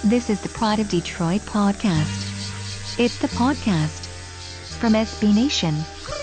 This is the Pride of Detroit podcast. It's the podcast from SB Nation.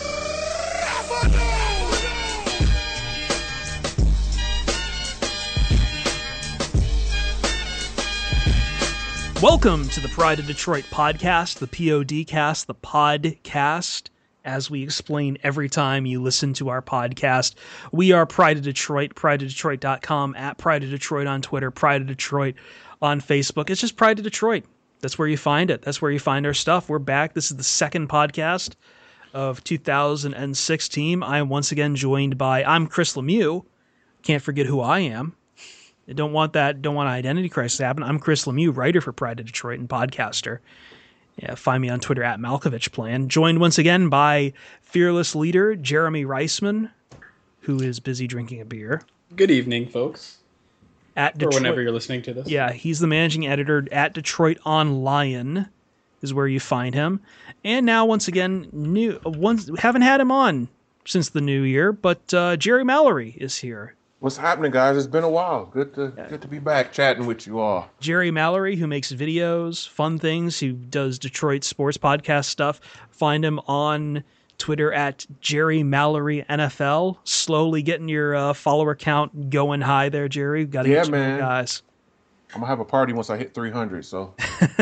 Welcome to the Pride of Detroit podcast, the PODcast, the podcast. As we explain every time you listen to our podcast, we are Pride of Detroit, prideofdetroit.com, at Pride of Detroit on Twitter, Pride of Detroit on Facebook. It's just Pride of Detroit. That's where you find it. That's where you find our stuff. We're back. This is the second podcast of 2016. I am once again joined by, I'm Chris Lemieux. Can't forget who I am. I don't want an identity crisis to happen. I'm Chris Lemieux, writer for Pride of Detroit and podcaster. Yeah, find me on Twitter at MalkovichPlan. Joined once again by fearless leader Jeremy Reisman, who is busy drinking a beer. Good evening, folks. At Detroit, or whenever you're listening to this. Yeah, he's the managing editor at Detroit Online is where you find him. And now, once again, haven't had him on since the new year, but Jerry Mallory is here. What's happening, guys? It's been a while. Good to be back chatting with you all. Jerry Mallory, who makes videos, fun things, who does Detroit sports podcast stuff. Find him on Twitter at Jerry Mallory NFL. Slowly getting your follower count going high there, Jerry. Got to get some more guys. I'm gonna have a party once I hit 300. So,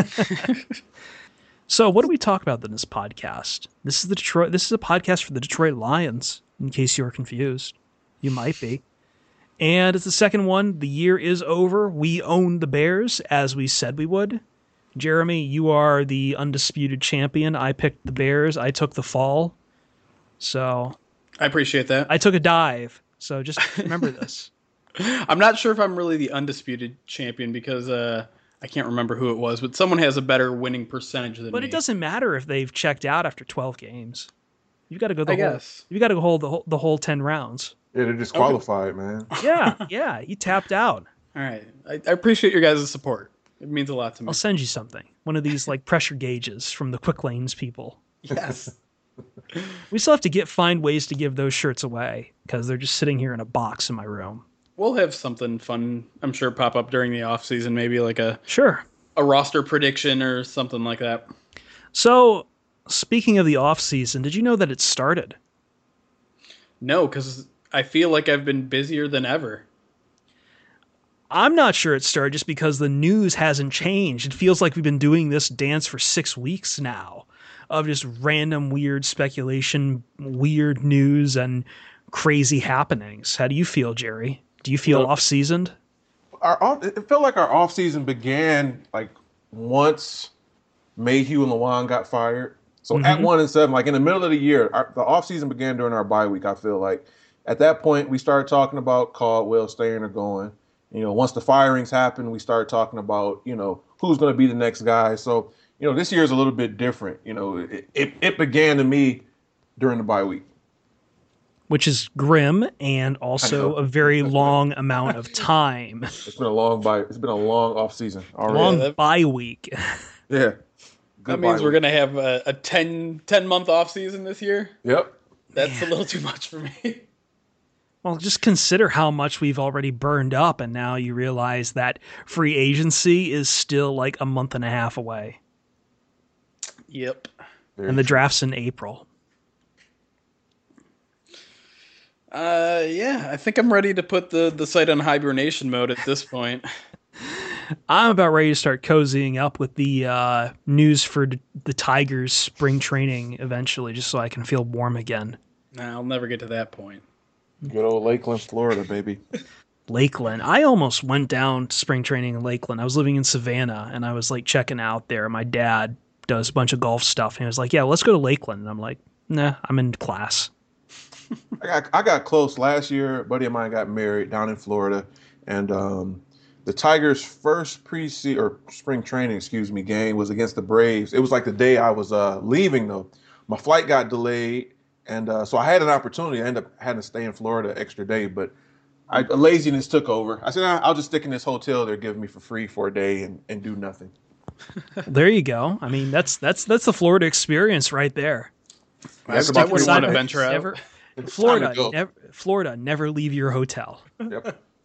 so what do we talk about in this podcast? This is a podcast for the Detroit Lions. In case you're confused, you might be. And it's the second one. The year is over. We own the Bears, as we said we would. Jeremy, you are the undisputed champion. I picked the Bears. I took the fall. So I appreciate that. I took a dive. So just remember this. I'm not sure if I'm really the undisputed champion because I can't remember who it was, but someone has a better winning percentage than me. But it doesn't matter if they've checked out after 12 games. You've got to go You got to hold the whole 10 rounds. Yeah, they're disqualified, man. Yeah, you tapped out. All right. I appreciate your guys' support. It means a lot to me. I'll send you something. One of these pressure gauges from the Quick Lanes people. Yes. We still have to find ways to give those shirts away because they're just sitting here in a box in my room. We'll have something fun, I'm sure, pop up during the off season, maybe like a roster prediction or something like that. So, speaking of the off season, did you know that it started? No, because I feel like I've been busier than ever. I'm not sure it started just because the news hasn't changed. It feels like we've been doing this dance for 6 weeks now of just random weird speculation, weird news, and crazy happenings. How do you feel, Jerry? Do you feel off-seasoned? It felt like our off-season began once Mayhew and Lewan got fired. So at 1-7, in the middle of the year, the off-season began during our bye week, I feel like. At that point, we started talking about Caldwell staying or going. Once the firings happened, we started talking about, who's going to be the next guy. So, this year is a little bit different. It began to me during the bye week. Which is grim and also a very long amount of time. It's been a long off season already. Long bye week. Yeah. That means we're going to have a 10-month off season this year? Yep. That's a little too much for me. Well, just consider how much we've already burned up, and now you realize that free agency is still a month and a half away. Yep. And the draft's in April. Yeah, I think I'm ready to put the site on hibernation mode at this point. I'm about ready to start cozying up with the news for the Tigers spring training eventually, just so I can feel warm again. Nah, I'll never get to that point. Good old Lakeland, Florida, baby. Lakeland. I almost went down to spring training in Lakeland. I was living in Savannah, and I was checking out there. My dad does a bunch of golf stuff, and he was like, yeah, let's go to Lakeland. And I'm like, nah, I'm in class. I got close last year. A buddy of mine got married down in Florida, and the Tigers' first spring training, game was against the Braves. It was the day I was leaving, though. My flight got delayed. And so I had an opportunity. I ended up having to stay in Florida an extra day, but laziness took over. I said, I'll just stick in this hotel they're giving me for free for a day and do nothing. There you go. I mean, that's the Florida experience right there. I wouldn't want to venture out. Florida, never leave your hotel. Yep.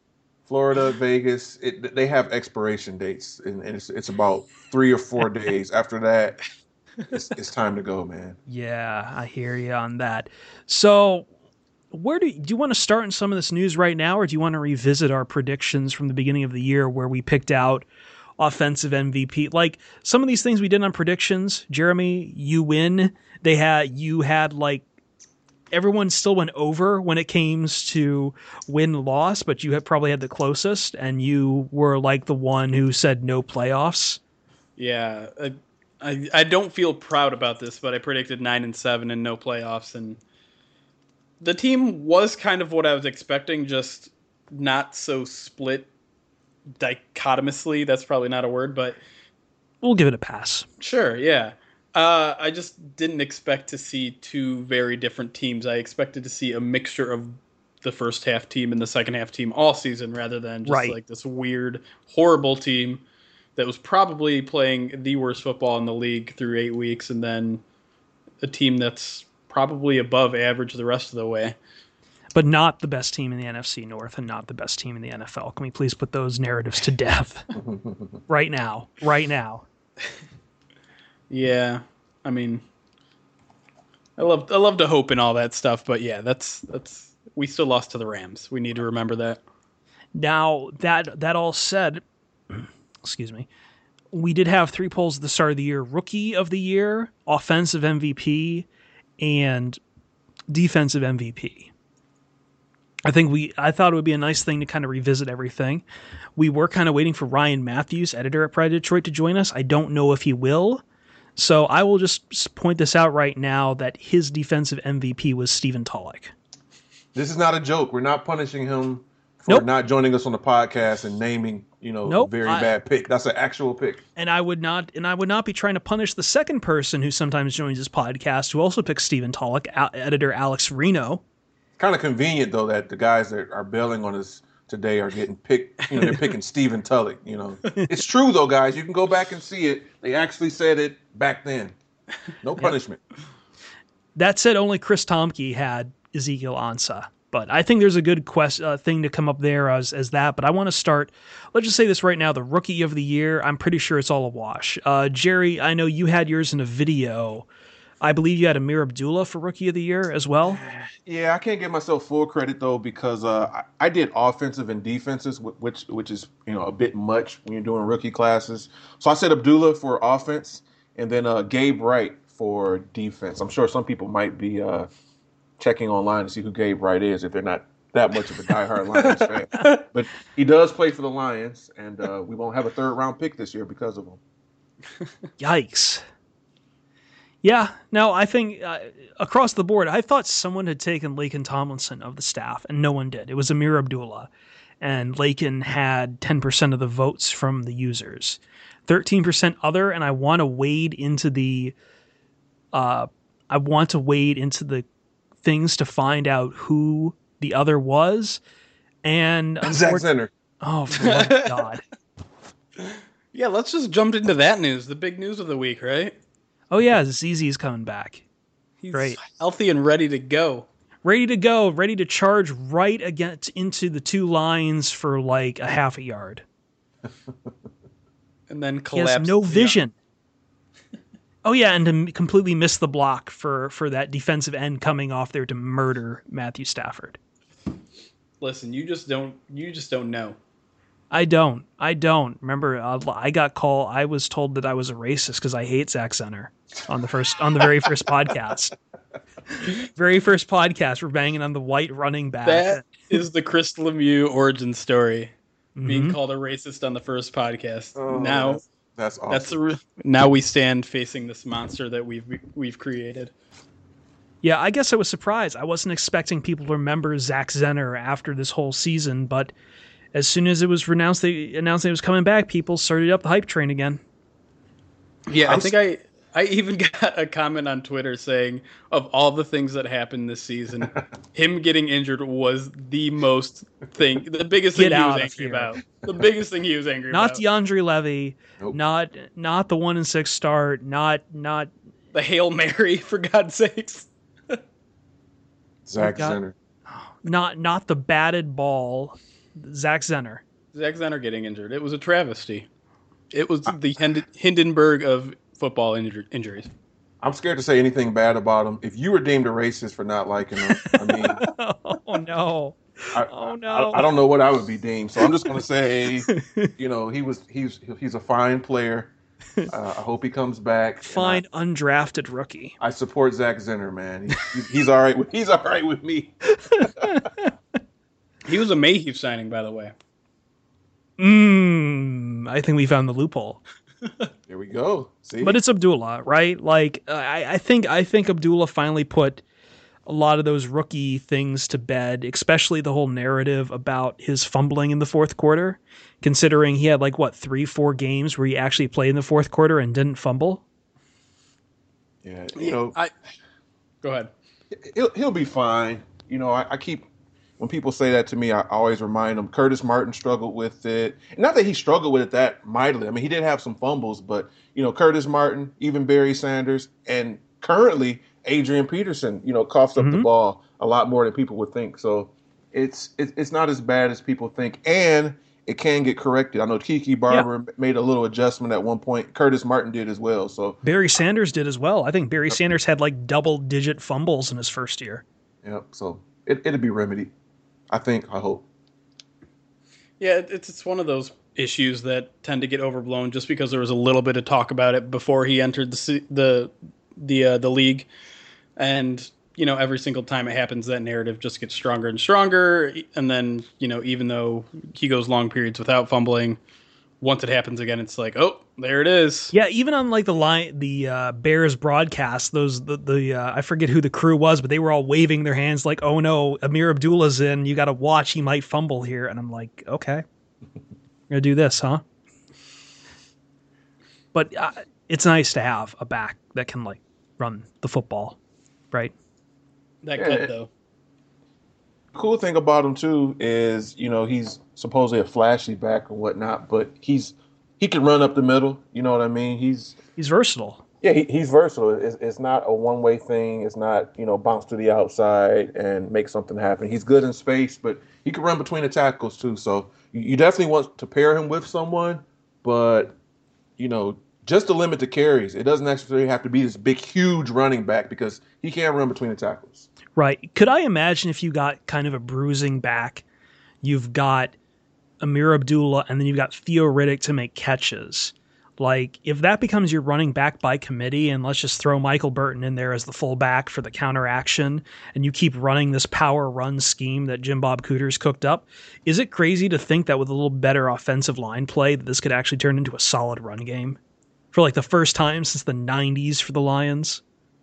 Florida, Vegas, they have expiration dates, and it's about 3 or 4 days. After that, it's time to go, man. Yeah, I hear you on that. So, where do you want to start in some of this news right now, or do you want to revisit our predictions from the beginning of the year where we picked out offensive MVP? Like some of these things we did on predictions, Jeremy, you win. You had like everyone still went over when it came to win-loss, but you had probably had the closest, and you were like the one who said no playoffs. Yeah, I don't feel proud about this, but I predicted 9-7 and no playoffs, and the team was kind of what I was expecting, just not so split dichotomously. That's probably not a word, but We'll give it a pass. sure, yeah. I just didn't expect to see two very different teams. I expected to see a mixture of the first half team and the second half team all season, rather than just like this weird, horrible team that was probably playing the worst football in the league through 8 weeks, and then a team that's probably above average the rest of the way. But not the best team in the NFC North and not the best team in the NFL. Can we please put those narratives to death right now? Right now. Yeah, I mean, I love to hope and all that stuff, but yeah, that's we still lost to the Rams. We need to remember that. Now that all said, excuse me, we did have 3 polls at the start of the year: Rookie of the Year, Offensive MVP, and Defensive MVP. I thought it would be a nice thing to kind of revisit everything. We were kind of waiting for Ryan Matthews, editor at Pride of Detroit, to join us. I don't know if he will. So I will just point this out right now that his defensive MVP was Stephen Tulloch. This is not a joke. We're not punishing him for not joining us on the podcast and naming, a very bad pick. That's an actual pick. And I would not be trying to punish the second person who sometimes joins this podcast who also picks Stephen Tulloch, editor Alex Reno. Kind of convenient though that the guys that are bailing on us today are getting picked. They're picking Stephen Tulloch. It's true though, guys. You can go back and see it. They actually said it back then. No punishment. That said, only Chris Tomke had Ezekiel Ansah. But I think there's a good thing to come up there as that. But I want to start, let's just say this right now, the Rookie of the Year, I'm pretty sure it's all a wash. Jerry, I know you had yours in a video. I believe you had Amir Abdullah for Rookie of the Year as well. Yeah, I can't give myself full credit though because I did offensive and defenses, which is a bit much when you're doing rookie classes. So I said Abdullah for offense, and then Gabe Wright for defense. I'm sure some people might be checking online to see who Gabe Wright is if they're not that much of a diehard Lions fan. But he does play for the Lions, and we won't have a 3rd-round pick this year because of him. Yikes. Yeah, no, I think across the board, I thought someone had taken Laken Tomlinson of the staff, and no one did. It was Amir Abdullah, and Laken had 10% of the votes from the users, 13% other, and I want to wade into the things to find out who the other was, and Zach Zenner. Oh, for the love of God! Yeah, let's just jump into that news. The big news of the week, right? Oh yeah, ZZ's coming back. He's Great. Healthy and ready to go. Ready to go, ready to charge right against into the 2 lines for like a half a yard. And then He collapse. has no vision. Oh yeah, and to completely miss the block for that defensive end coming off there to murder Matthew Stafford. Listen, you just don't know. I don't. Remember, I was told that I was a racist because I hate Zach Zenner on the very first podcast. Very first podcast, we're banging on the white running back. That is the Chris Lemieux origin story. Being called a racist on the first podcast. Oh, now that's awesome. Now we stand facing this monster that we've created. Yeah, I guess I was surprised. I wasn't expecting people to remember Zach Zenner after this whole season, but as soon as it was announced they was coming back, people started up the hype train again. Yeah, I think I even got a comment on Twitter saying, of all the things that happened this season, him getting injured was the biggest thing he was angry about. The biggest thing he was angry not about. Not DeAndre Levy, Nope. not the 1-6 start, not the Hail Mary, for God's sakes. Zach Zenner. not the batted ball. Zach Zenner. Zach Zenner getting injured. It was a travesty. It was the Hindenburg of football injuries. I'm scared to say anything bad about him. If you were deemed a racist for not liking him, I mean, oh no, I don't know what I would be deemed. So I'm just going to say, he's a fine player. I hope he comes back. Fine, undrafted rookie. I support Zach Zenner, man. He's all right. He's all right with me. He was a Mayhew signing, by the way. I think we found the loophole. There we go. See? But it's Abdullah, right? Like I think Abdullah finally put a lot of those rookie things to bed, especially the whole narrative about his fumbling in the fourth quarter, considering he had 3-4 games where he actually played in the fourth quarter and didn't fumble. Yeah, go ahead. He'll be fine. I keep, when people say that to me, I always remind them Curtis Martin struggled with it. Not that he struggled with it that mightily. I mean, he did have some fumbles, but Curtis Martin, even Barry Sanders, and currently Adrian Peterson, coughs up the ball a lot more than people would think. So it's not as bad as people think, and it can get corrected. I know Kiki Barber made a little adjustment at one point. Curtis Martin did as well. So Barry Sanders did as well. I think Barry Sanders had double-digit fumbles in his first year. Yep. So it'll be remedied. I hope. Yeah, it's one of those issues that tend to get overblown just because there was a little bit of talk about it before he entered the league, and every single time it happens, that narrative just gets stronger and stronger. And then even though he goes long periods without fumbling, once it happens again, it's like, oh, there it is. Yeah, even on the Bears broadcast, I forget who the crew was, but they were all waving their hands like, oh no, Amir Abdullah's in, you got to watch, he might fumble here. And I'm like, okay, I'm gonna do this, huh? But it's nice to have a back that can run the football, right? That cut though. Cool thing about him too is he's supposedly a flashy back or whatnot, but he can run up the middle. You know what I mean? He's versatile. Yeah, he's versatile. It's not a one-way thing. It's not bounce to the outside and make something happen. He's good in space, but he can run between the tackles too. So you definitely want to pair him with someone, but just to limit the carries. It doesn't necessarily have to be this big, huge running back because he can run between the tackles. Right. Could I imagine if you got kind of a bruising back, you've got Amir Abdullah, and then you've got Theo Riddick to make catches. If that becomes your running back by committee, and let's just throw Michael Burton in there as the fullback for the counteraction, and you keep running this power run scheme that Jim Bob Cooter's cooked up, is it crazy to think that with a little better offensive line play that this could actually turn into a solid run game for the first time since the 90s for the Lions?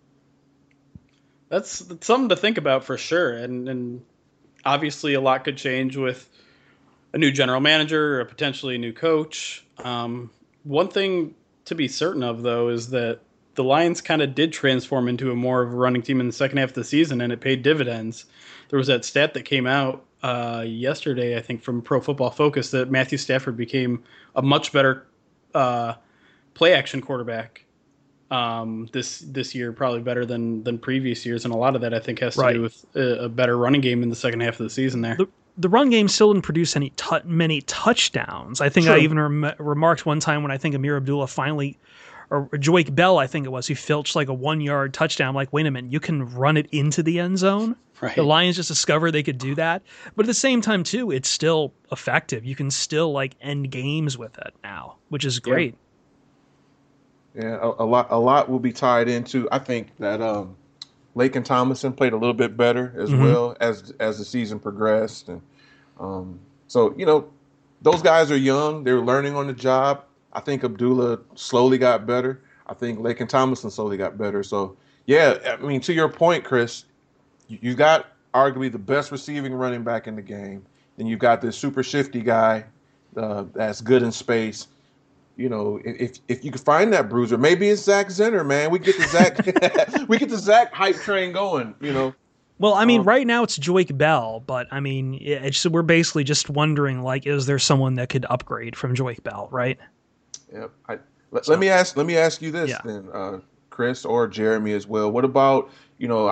That's something to think about for sure. And obviously a lot could change with a new general manager or potentially a new coach. One thing to be certain of, though, is that the Lions kind of did transform into a more of a running team in the second half of the season, and it paid dividends. There was that stat that came out yesterday, I think, from Pro Football Focus, that Matthew Stafford became a much better play-action quarterback this year, probably better than previous years, and a lot of that I think has to do with a better running game in the second half of the season there. The run game still didn't produce many touchdowns. I think I even remarked one time when I think Amir Abdullah finally, or Joique Bell, I think it was, he filched a 1-yard touchdown. I'm like, wait a minute, you can run it into the end zone? Right. The Lions just discovered they could do that. But at the same time, too, it's still effective. You can still end games with it now, which is great. Yeah, a lot will be tied into. I think that Laken Tomlinson played a little bit better as well as the season progressed, and so those guys are young; they're learning on the job. I think Abdullah slowly got better. I think Laken Tomlinson slowly got better. So yeah, I mean, to your point, Chris, you got arguably the best receiving running back in the game. Then you've got this super shifty guy that's good in space. If you could find that bruiser, maybe it's Zach Zenner, man. We get the Zach hype train going. Well, I mean, right now it's Joique Bell, but I mean, we're basically just wondering, is there someone that could upgrade from Joique Bell, right? Yep. Let me ask you this then, Chris or Jeremy as well. What about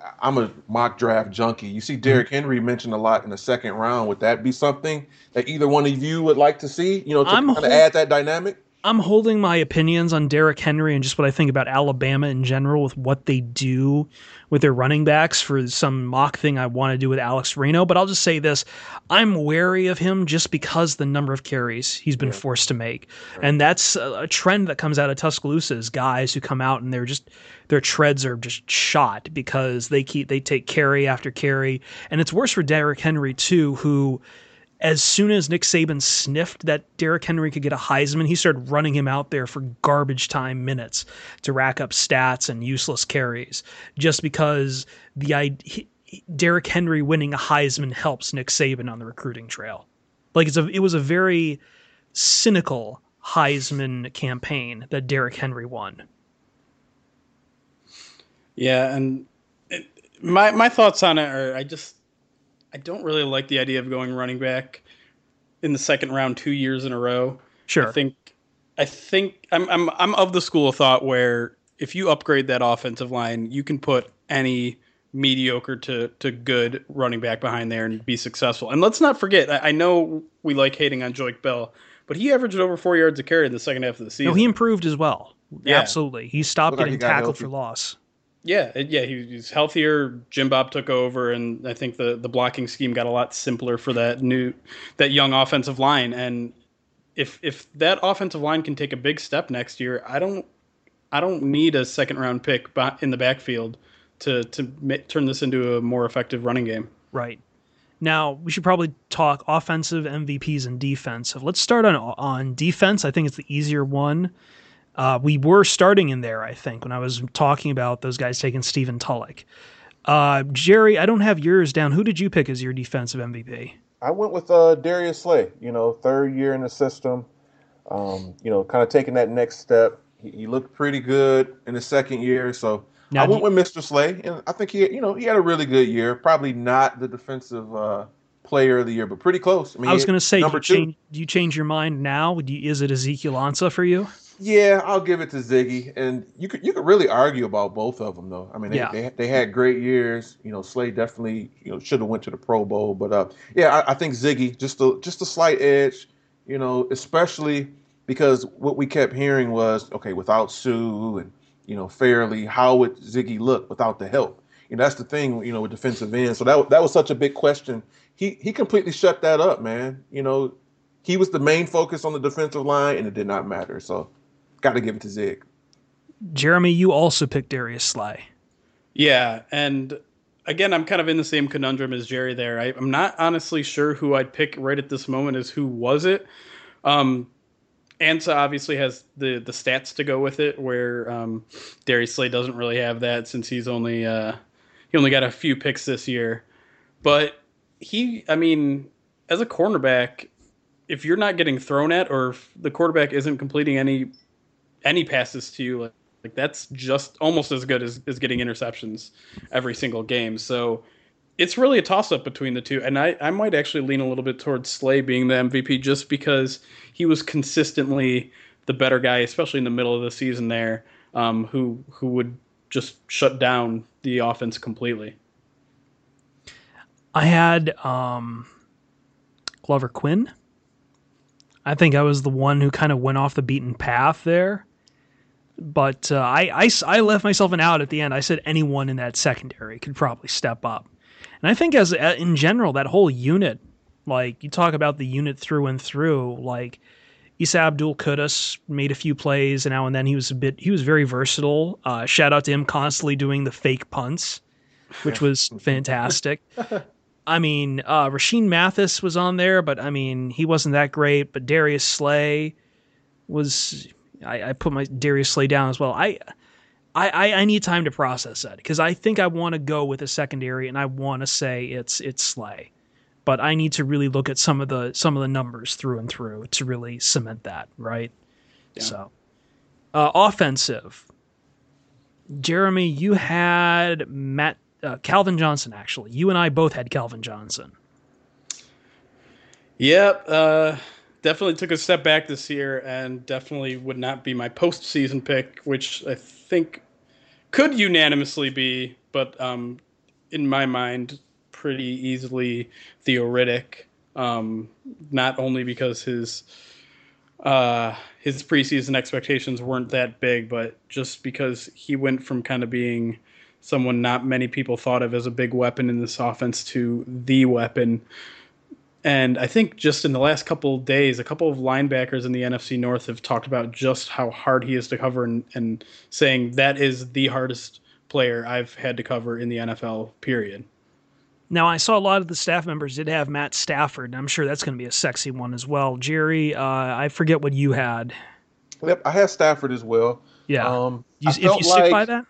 I'm a mock draft junkie. You see Derrick Henry mentioned a lot in the second round. Would that be something that either one of you would like to see? To kind of add that dynamic. I'm holding my opinions on Derrick Henry and just what I think about Alabama in general with what they do with their running backs for some mock thing I want to do with Alex Reno. But I'll just say this. I'm wary of him just because the number of carries he's been forced to make. Right. And that's a trend that comes out of Tuscaloosa is guys who come out and their treads are just shot because they take carry after carry. And it's worse for Derrick Henry too, who as soon as Nick Saban sniffed that Derrick Henry could get a Heisman, he started running him out there for garbage time minutes to rack up stats and useless carries just because Derrick Henry winning a Heisman helps Nick Saban on the recruiting trail. Like it was a very cynical Heisman campaign that Derrick Henry won. Yeah, and my thoughts on it are I don't really like the idea of going running back in the second round 2 years in a row. Sure. I think I'm of the school of thought where if you upgrade that offensive line, you can put any mediocre to good running back behind there and be successful. And let's not forget, I know we like hating on Joique Bell, but he averaged over 4 yards a carry in the second half of the season. No, he improved as well. Yeah. Absolutely. He stopped getting tackled for loss. Yeah, he's healthier. Jim Bob took over, and I think the blocking scheme got a lot simpler for that young offensive line. And if that offensive line can take a big step next year, I don't need a second round pick in the backfield to turn this into a more effective running game. Right. Now we should probably talk offensive MVPs and defensive. Let's start on defense. I think it's the easier one. We were starting in there, I think, when I was talking about those guys taking Stephen Tulloch. Jerry, I don't have yours down. Who did you pick as your defensive MVP? I went with Darius Slay, third year in the system, kind of taking that next step. He looked pretty good in the second year, so now, I went with Mr. Slay, and I think he had a really good year. Probably not the defensive player of the year, but pretty close. I was going to say, do you change your mind now? Is it Ezekiel Ansah for you? Yeah, I'll give it to Ziggy, and you could really argue about both of them, though. I mean, they had great years. Slay definitely should have went to the Pro Bowl, but I think Ziggy just a slight edge, especially because what we kept hearing was without Sue and Fairley, how would Ziggy look without the help? That's the thing, with defensive end. So that was such a big question. He completely shut that up, man. He was the main focus on the defensive line, and it did not matter. So. Got to give it to Zig. Jeremy, you also picked Darius Slay. Yeah, and again, I'm kind of in the same conundrum as Jerry there. I'm not honestly sure who I'd pick right at this moment as who was it. Ansah obviously has the stats to go with it, where Darius Slay doesn't really have that since he only got a few picks this year. But as a cornerback, if you're not getting thrown at or if the quarterback isn't completing any passes to you, like that's just almost as good as getting interceptions every single game. So it's really a toss-up between the two. And I might actually lean a little bit towards Slay being the MVP just because he was consistently the better guy, especially in the middle of the season there, who would just shut down the offense completely. I had Glover Quinn. I think I was the one who kind of went off the beaten path there. But I left myself an out at the end. I said anyone in that secondary could probably step up. And I think in general, that whole unit, like you talk about the unit through and through, like Isa Abdul Quddus made a few plays and now and then he was very versatile. Shout out to him constantly doing the fake punts, which was fantastic. Rasheem Mathis was on there, but he wasn't that great. But Darius Slay was. I put my Darius Slay down as well. I need time to process that because I think I want to go with a secondary and I want to say it's Slay, but I need to really look at some of the numbers through and through to really cement that, right? Yeah. So, offensive. Jeremy, you had Calvin Johnson. Actually, you and I both had Calvin Johnson. Yep. Definitely took a step back this year and definitely would not be my postseason pick, which I think could unanimously be, but in my mind, pretty easily Theo Riddick. Not only because his preseason expectations weren't that big, but just because he went from kind of being someone not many people thought of as a big weapon in this offense to the weapon. And I think just in the last couple of days, a couple of linebackers in the NFC North have talked about just how hard he is to cover and saying that is the hardest player I've had to cover in the NFL, period. Now, I saw a lot of the staff members did have Matt Stafford, and I'm sure that's going to be a sexy one as well. Jerry, I forget what you had. Yep, I had Stafford as well. Yeah. If you stick by that?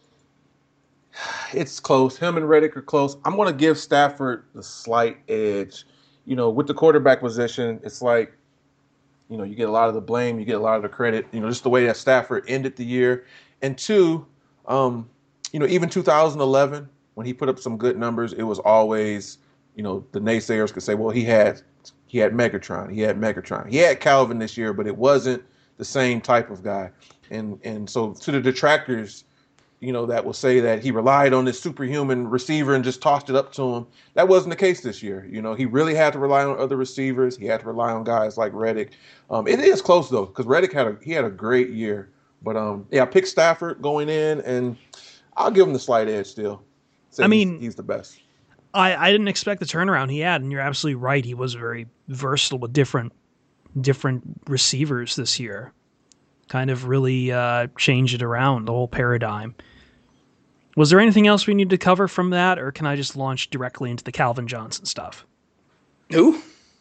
It's close. Him and Riddick are close. I'm going to give Stafford the slight edge. With the quarterback position, it's like, you get a lot of the blame, you get a lot of the credit, just the way that Stafford ended the year. And two, even 2011, when he put up some good numbers, it was always, the naysayers could say, well, he had Megatron, he had Calvin this year, but it wasn't the same type of guy. And so to the detractors, that will say that he relied on this superhuman receiver and just tossed it up to him. That wasn't the case this year. He really had to rely on other receivers. He had to rely on guys like Riddick. It is close though, because Riddick had a great year. But I picked Stafford going in, and I'll give him the slight edge still. He's the best. I didn't expect the turnaround he had, and you're absolutely right. He was very versatile with different receivers this year. Kind of really changed it around, the whole paradigm. Was there anything else we need to cover from that, or can I just launch directly into the Calvin Johnson stuff? Who?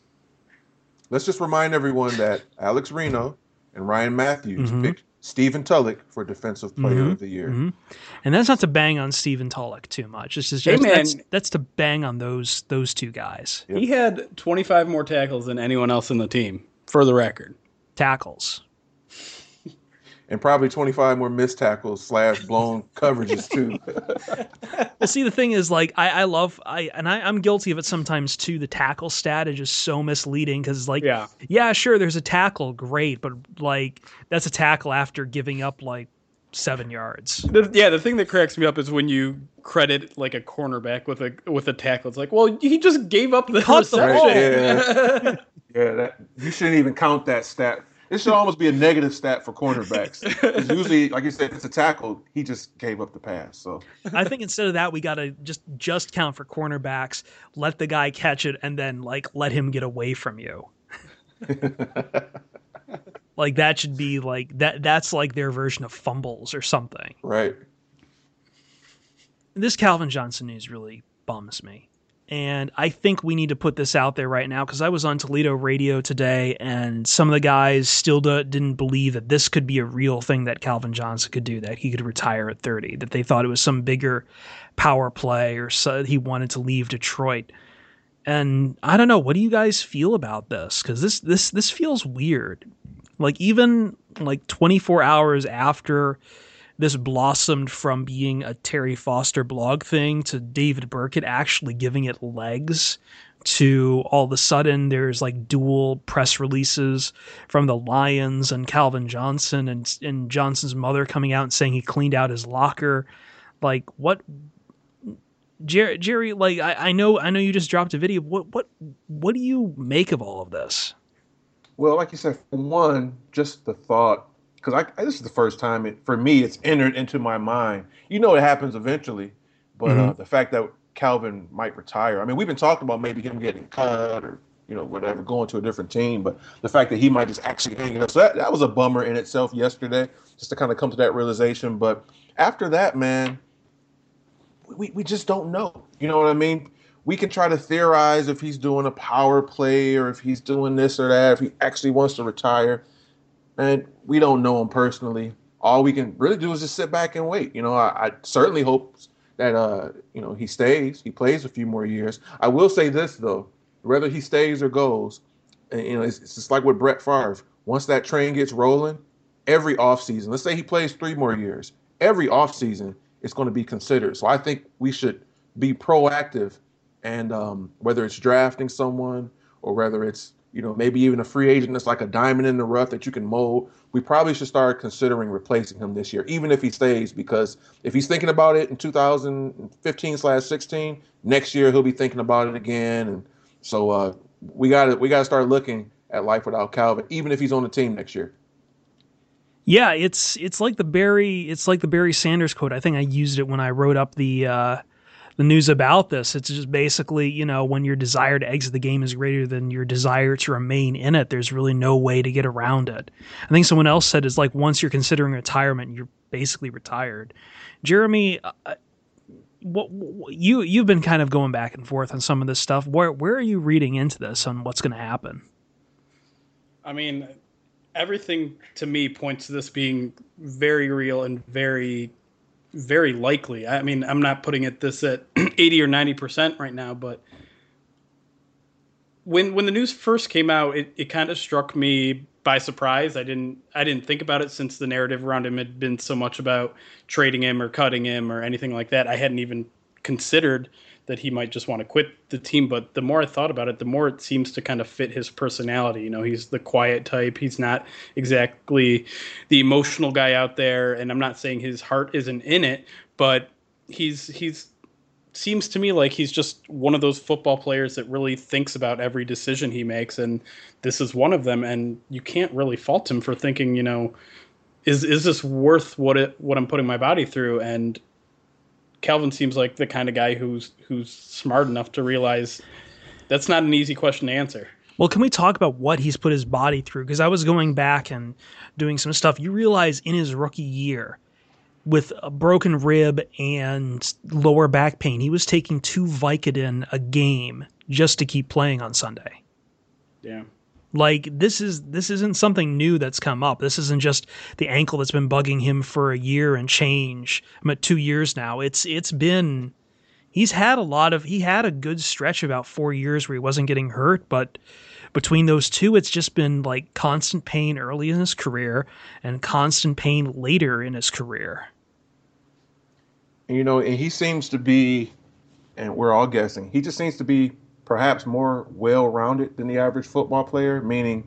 Let's just remind everyone that Alex Reno and Ryan Matthews picked Stephen Tulloch for Defensive Player of the Year. Mm-hmm. And that's not to bang on Stephen Tulloch too much. It's just that's to bang on those two guys. Yep. He had 25 more tackles than anyone else in the team, for the record. Tackles. And probably 25 more missed tackles / blown coverages too. Well, see, the thing is, like, I'm guilty of it sometimes too. The tackle stat is just so misleading because, like, yeah, sure, there's a tackle, great, but like that's a tackle after giving up like 7 yards. The thing that cracks me up is when you credit like a cornerback with a tackle. It's like, well, he just gave up the reception. Yeah, you shouldn't even count that stat. It should almost be a negative stat for cornerbacks. Because usually, like you said, if it's a tackle, he just gave up the pass. So I think instead of that, we got to just count for cornerbacks, let the guy catch it, and then like let him get away from you. Like that should be like that. That's like their version of fumbles or something. Right. This Calvin Johnson news really bums me. And I think we need to put this out there right now because I was on Toledo radio today and some of the guys still didn't believe that this could be a real thing that Calvin Johnson could do, that he could retire at 30, that they thought it was some bigger power play or so he wanted to leave Detroit. And I don't know, what do you guys feel about this? Because this feels weird. Like even like 24 hours after this blossomed from being a Terry Foster blog thing to David Burkett actually giving it legs, to all of a sudden there's like dual press releases from the Lions and Calvin Johnson and Johnson's mother coming out and saying he cleaned out his locker. Like what, Jerry, like I know you just dropped a video. What do you make of all of this? Well, like you said, for one, just the thought, because this is the first time for me it's entered into my mind. It happens eventually, but the fact that Calvin might retire. I mean, we've been talking about maybe him getting cut or whatever, going to a different team, but the fact that he might just actually hang it up. So that was a bummer in itself yesterday, just to kind of come to that realization. But after that, man, we just don't know. You know what I mean? We can try to theorize if he's doing a power play or if he's doing this or that, if he actually wants to retire. And we don't know him personally. All we can really do is just sit back and wait. I certainly hope that, he stays, he plays a few more years. I will say this, though, whether he stays or goes, it's just like with Brett Favre. Once that train gets rolling, every offseason, let's say he plays 3 more years, every offseason is going to be considered. So I think we should be proactive, and whether it's drafting someone or whether it's maybe even a free agent that's like a diamond in the rough that you can mold, we probably should start considering replacing him this year, even if he stays, because if he's thinking about it in 2015/16, next year he'll be thinking about it again. And so we gotta start looking at life without Calvin, even if he's on the team next year. Yeah, it's like the Barry Sanders quote. I think I used it when I wrote up the news about this. It's just basically, when your desire to exit the game is greater than your desire to remain in it, there's really no way to get around it. I think someone else said it's like once you're considering retirement, you're basically retired. Jeremy, you've been kind of going back and forth on some of this stuff. Where are you reading into this on what's going to happen? I mean, everything to me points to this being very real and very, very likely. I mean, I'm not putting this at 80 or 90% right now, but when the news first came out, it kind of struck me by surprise. I didn't think about it, since the narrative around him had been so much about trading him or cutting him or anything like that. I hadn't even considered that he might just want to quit the team. But the more I thought about it, the more it seems to kind of fit his personality. He's the quiet type. He's not exactly the emotional guy out there. And I'm not saying his heart isn't in it, but he's seems to me like he's just one of those football players that really thinks about every decision he makes. And this is one of them. And you can't really fault him for thinking, is this worth what I'm putting my body through? And Calvin seems like the kind of guy who's smart enough to realize that's not an easy question to answer. Well, can we talk about what he's put his body through? Because I was going back and doing some stuff. You realize in his rookie year, with a broken rib and lower back pain, he was taking 2 Vicodin a game just to keep playing on Sunday. Yeah. Like, this isn't something new that's come up. This isn't just the ankle that's been bugging him for a year and change. I'm at 2 years now. He had a good stretch, about 4 years, where he wasn't getting hurt, but between those two, it's just been like constant pain early in his career and constant pain later in his career. And he seems to be, and we're all guessing, he just seems to be perhaps more well-rounded than the average football player, meaning,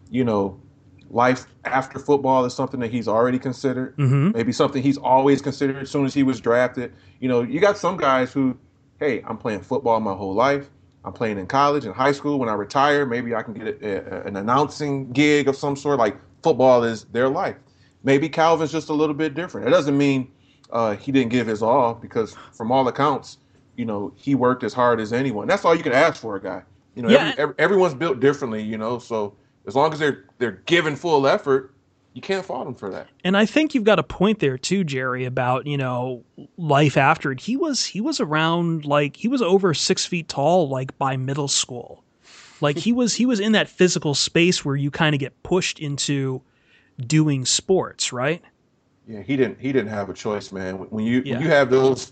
life after football is something that he's already considered, maybe something he's always considered as soon as he was drafted. You got some guys who, hey, I'm playing football my whole life. I'm playing in college and high school. When I retire, maybe I can get an announcing gig of some sort. Like, football is their life. Maybe Calvin's just a little bit different. It doesn't mean he didn't give his all, because from all accounts, he worked as hard as anyone. That's all you can ask for a guy. Everyone's built differently, so as long as they're giving full effort, you can't fault them for that. And I think you've got a point there too, Jerry, about, life after it. He was around, like, he was over 6 feet tall, like, by middle school. Like, he was in that physical space where you kind of get pushed into doing sports, right? Yeah, he didn't have a choice, man. When you have those,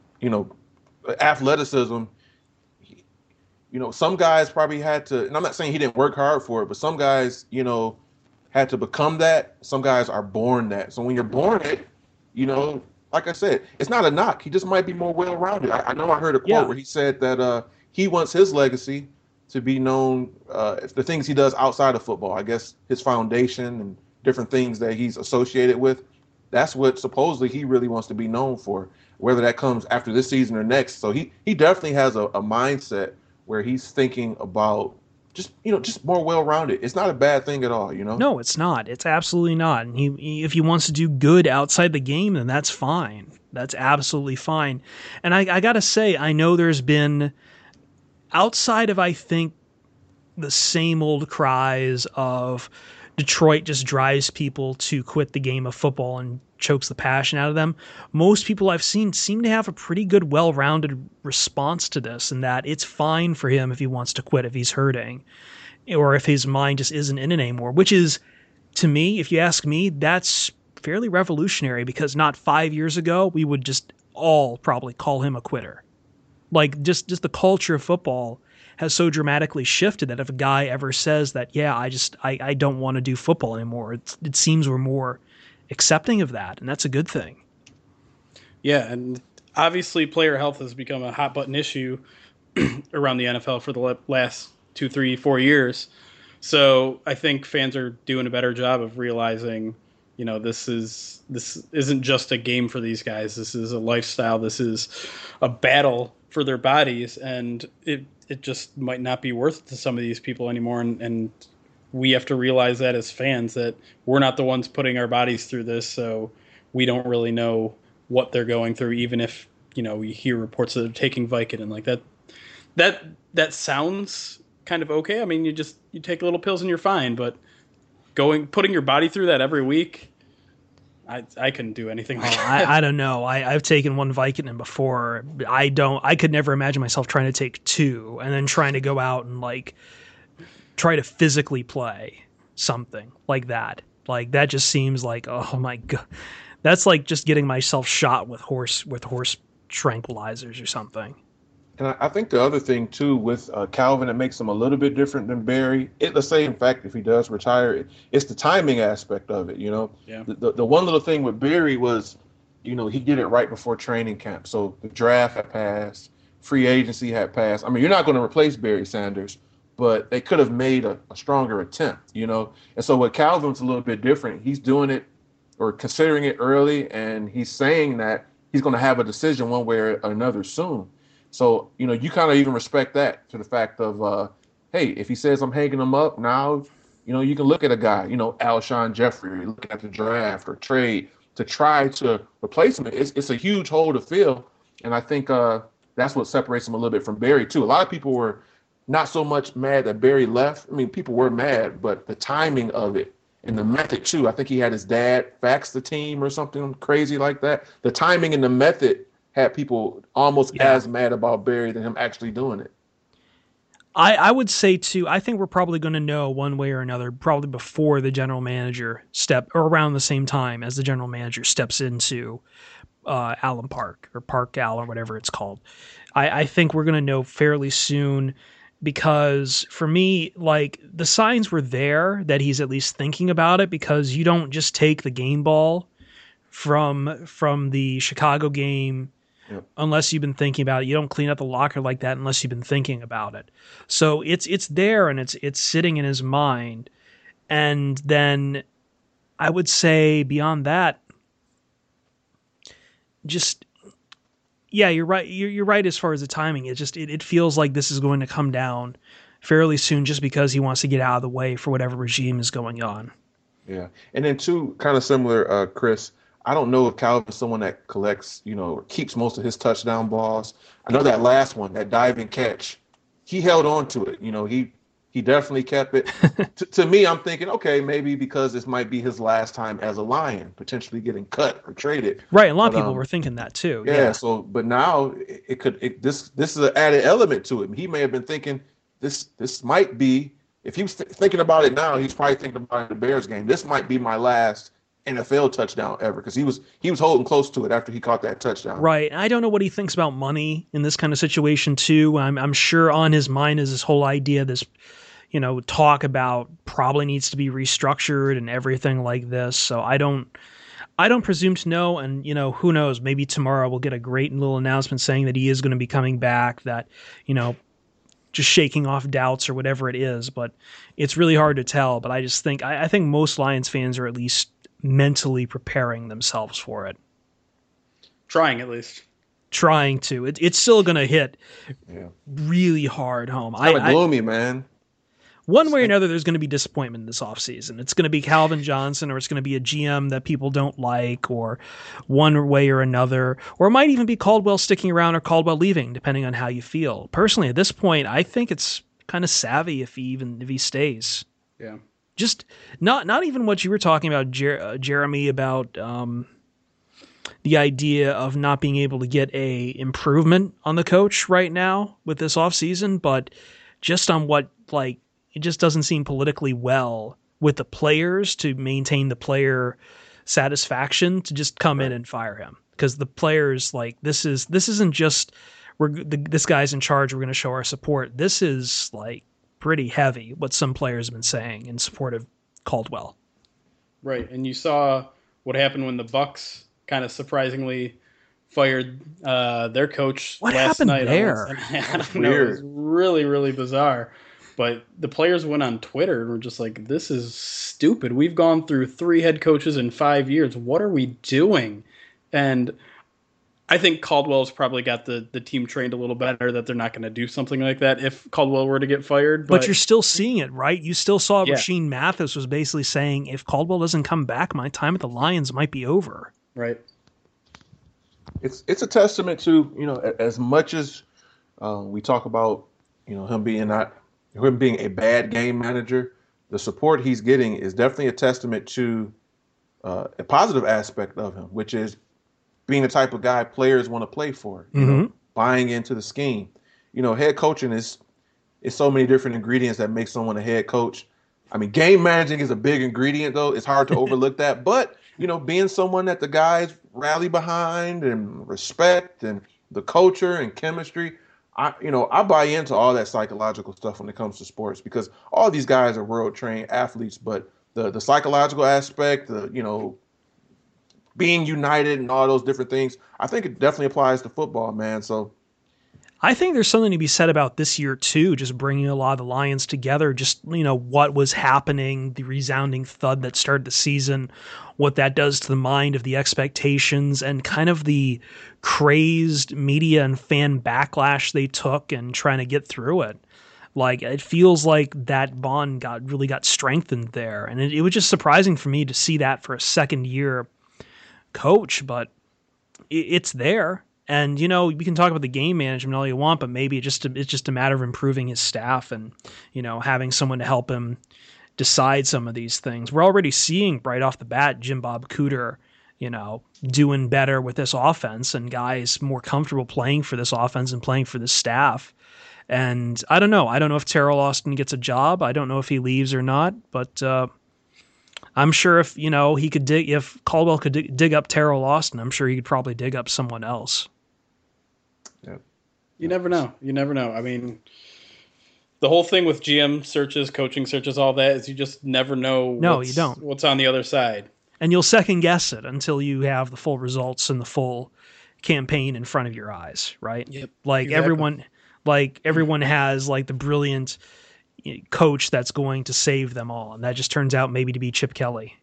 athleticism, some guys probably had to, and I'm not saying he didn't work hard for it, but some guys, had to become that. Some guys are born that. So when you're born it, like I said, it's not a knock. He just might be more well-rounded. I know I heard a quote where he said that he wants his legacy to be known, the things he does outside of football, I guess his foundation and different things that he's associated with. That's what supposedly he really wants to be known for, whether that comes after this season or next. So he definitely has a mindset where he's thinking about just more well-rounded. It's not a bad thing at all, No, it's not. It's absolutely not. And if he wants to do good outside the game, then that's fine. That's absolutely fine. And I got to say, I know there's been, outside of, I think, the same old cries of Detroit just drives people to quit the game of football and chokes the passion out of them, most people I've seen seem to have a pretty good, well-rounded response to this, and that it's fine for him if he wants to quit, if he's hurting, or if his mind just isn't in it anymore, which is, to me, if you ask me, that's fairly revolutionary, because not 5 years ago, we would just all probably call him a quitter. Like, just the culture of football has so dramatically shifted that if a guy ever says that, I don't want to do football anymore, it seems we're more accepting of that, and that's a good thing. Yeah, and obviously player health has become a hot button issue around the NFL for the last 2, 3, 4 years. So I think fans are doing a better job of realizing, this isn't just a game for these guys. This is a lifestyle. This is a battle for their bodies, and it just might not be worth it to some of these people anymore. And we have to realize that as fans, that we're not the ones putting our bodies through this, so we don't really know what they're going through, even if, we hear reports that they're taking Vicodin like that. That sounds kind of okay. I mean, you take little pills and you're fine, but putting your body through that every week, I couldn't do anything like that. I don't know. I've taken one Vicodin before. I could never imagine myself trying to take two and then trying to go out and try to physically play something like that. Like that just seems like, oh my God, that's like just getting myself shot with horse tranquilizers or something. And I think the other thing too with Calvin that makes him a little bit different than Barry, let's say in fact if he does retire, it's the timing aspect of it. Yeah. The one little thing with Barry was, he did it right before training camp, so the draft had passed, free agency had passed. I mean, you're not going to replace Barry Sanders, but they could have made a stronger attempt. And so with Calvin's a little bit different. He's doing it or considering it early, and he's saying that he's going to have a decision one way or another soon. So, you kind of even respect that, to the fact of, hey, if he says I'm hanging him up now, you can look at a guy, Alshon Jeffrey, looking at the draft or trade to try to replace him. It's a huge hole to fill. And I think that's what separates him a little bit from Barry, too. A lot of people were not so much mad that Barry left. I mean, people were mad, but the timing of it and the method, too. I think he had his dad fax the team or something crazy like that. The timing and the method had people almost as mad about Barry than him actually doing it. I would say, too, I think we're probably going to know one way or another, probably before the general manager or around the same time as the general manager steps into Allen Park or Park Al or whatever it's called. I think we're going to know fairly soon, because for me, the signs were there that he's at least thinking about it, because you don't just take the game ball from the Chicago game. Yep. Unless you've been thinking about it. You don't clean up the locker like that unless you've been thinking about it. So it's there, and it's sitting in his mind. And then I would say beyond that, just, yeah, you're right. You're right as far as the timing. It feels like this is going to come down fairly soon, just because he wants to get out of the way for whatever regime is going on. Yeah. And then two, kind of similar, Chris, I don't know if Calvin's someone that collects, or keeps most of his touchdown balls. I know that last one, that diving catch, he held on to it. He definitely kept it. To me, I'm thinking, okay, maybe because this might be his last time as a Lion, potentially getting cut or traded. Right. A lot of people were thinking that too. Yeah. So, but now this is an added element to it. He may have been thinking this might be, if he was thinking about it now, he's probably thinking about the Bears game. This might be my last NFL touchdown ever, because he was holding close to it after he caught that touchdown. Right. I don't know what he thinks about money in this kind of situation too. I'm sure on his mind is this whole idea, this, talk about probably needs to be restructured and everything like this. So I don't presume to know. And, who knows, maybe tomorrow we'll get a great little announcement saying that he is going to be coming back, that, just shaking off doubts or whatever it is. But it's really hard to tell. But I just think, I think most Lions fans are at least mentally preparing themselves for it. Trying, at least. Trying to. It's still going to hit really hard home. It's kind of gloomy, man. One way or another, there's going to be disappointment this offseason. It's going to be Calvin Johnson, or it's going to be a GM that people don't like, or one way or another. Or it might even be Caldwell sticking around or Caldwell leaving, depending on how you feel. Personally, at this point, I think it's kind of savvy if he stays. Yeah. Just not even what you were talking about, Jeremy, about the idea of not being able to get a improvement on the coach right now with this offseason, but just on what, it just doesn't seem politically well with the players to maintain the player satisfaction to just come in and fire him. Because the players, this isn't just this guy's in charge, we're going to show our support. This is pretty heavy what some players have been saying in support of Caldwell. Right, and you saw what happened when the Bucs kind of surprisingly fired their coach last night. What happened there? I don't know. It was really, really bizarre. But the players went on Twitter and were just like, this is stupid. We've gone through 3 head coaches in 5 years. What are we doing? And I think Caldwell's probably got the team trained a little better that they're not going to do something like that if Caldwell were to get fired. But you're still seeing it, right? You still saw Yeah. Rashean Mathis was basically saying, if Caldwell doesn't come back, my time at the Lions might be over. Right. It's a testament to, as much as we talk about, him being a bad game manager, the support he's getting is definitely a testament to a positive aspect of him, which is being the type of guy players want to play for, buying into the scheme. Head coaching is so many different ingredients that make someone a head coach. I mean, game managing is a big ingredient, though. It's hard to overlook that. But, being someone that the guys rally behind and respect and the culture and chemistry, I buy into all that psychological stuff when it comes to sports because all these guys are world-trained athletes, but the psychological aspect, being united and all those different things, I think it definitely applies to football, man. So I think there's something to be said about this year, too, just bringing a lot of the Lions together, just, what was happening, the resounding thud that started the season, what that does to the mind of the expectations and kind of the crazed media and fan backlash they took and trying to get through it. Like, it feels like that bond really got strengthened there. And it was just surprising for me to see that for a second year coach, but it's there. And, we can talk about the game management all you want, but maybe it's just a matter of improving his staff and, having someone to help him decide some of these things. We're already seeing right off the bat Jim Bob Cooter, doing better with this offense and guys more comfortable playing for this offense and playing for this staff. And I don't know. I don't know if Terrell Austin gets a job. I don't know if he leaves or not, but I'm sure if, if Caldwell could dig up Terrell Austin, I'm sure he could probably dig up someone else. Yeah. You never know. I mean, the whole thing with GM searches, coaching searches, all that is you just never know you don't. What's on the other side. And you'll second guess it until you have the full results and the full campaign in front of your eyes, right? Yep. Like exactly. everyone has like the brilliant coach that's going to save them all. And that just turns out maybe to be Chip Kelly,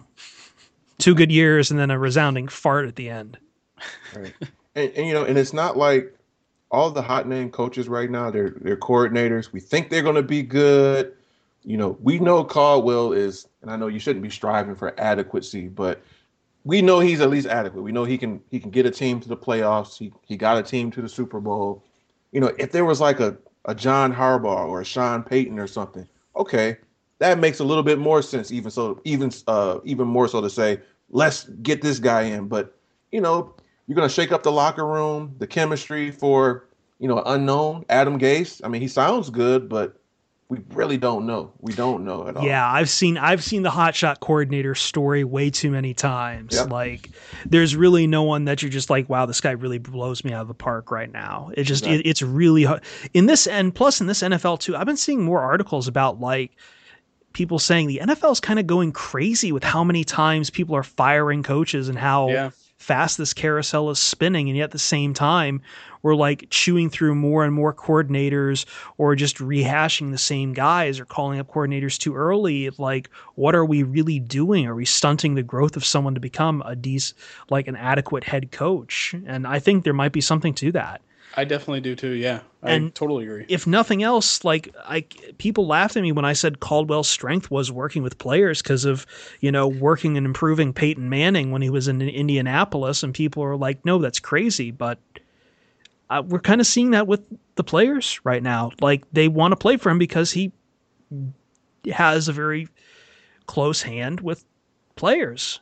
2 good years and then a resounding fart at the end. Right. And and it's not like all the hot name coaches right now, they're coordinators. We think they're going to be good. We know Caldwell is, and I know you shouldn't be striving for adequacy, but we know he's at least adequate. We know he can get a team to the playoffs. He got a team to the Super Bowl. If there was like a John Harbaugh or a Sean Payton or something, okay, that makes a little bit more sense. Even more so to say, let's get this guy in. But you're going to shake up the locker room, the chemistry for unknown Adam Gase. I mean, he sounds good, but we really don't know. We don't know at all. Yeah, I've seen the hotshot coordinator story way too many times. Yep. Like, there's really no one that you're just like, wow, this guy really blows me out of the park right now. It just Exactly. it's really hard. In this NFL too. I've been seeing more articles about like people saying the NFL is kind of going crazy with how many times people are firing coaches and how fast this carousel is spinning, and yet at the same time we're like chewing through more and more coordinators or just rehashing the same guys or calling up coordinators too early. Like, what are we really doing? Are we stunting the growth of someone to become an adequate head coach? And I think there might be something to that. I definitely do too. Yeah, I totally agree. If nothing else, people laughed at me when I said Caldwell's strength was working with players because of, working and improving Peyton Manning when he was in Indianapolis, and people are like, no, that's crazy. But we're kind of seeing that with the players right now. Like, they want to play for him because he has a very close hand with players.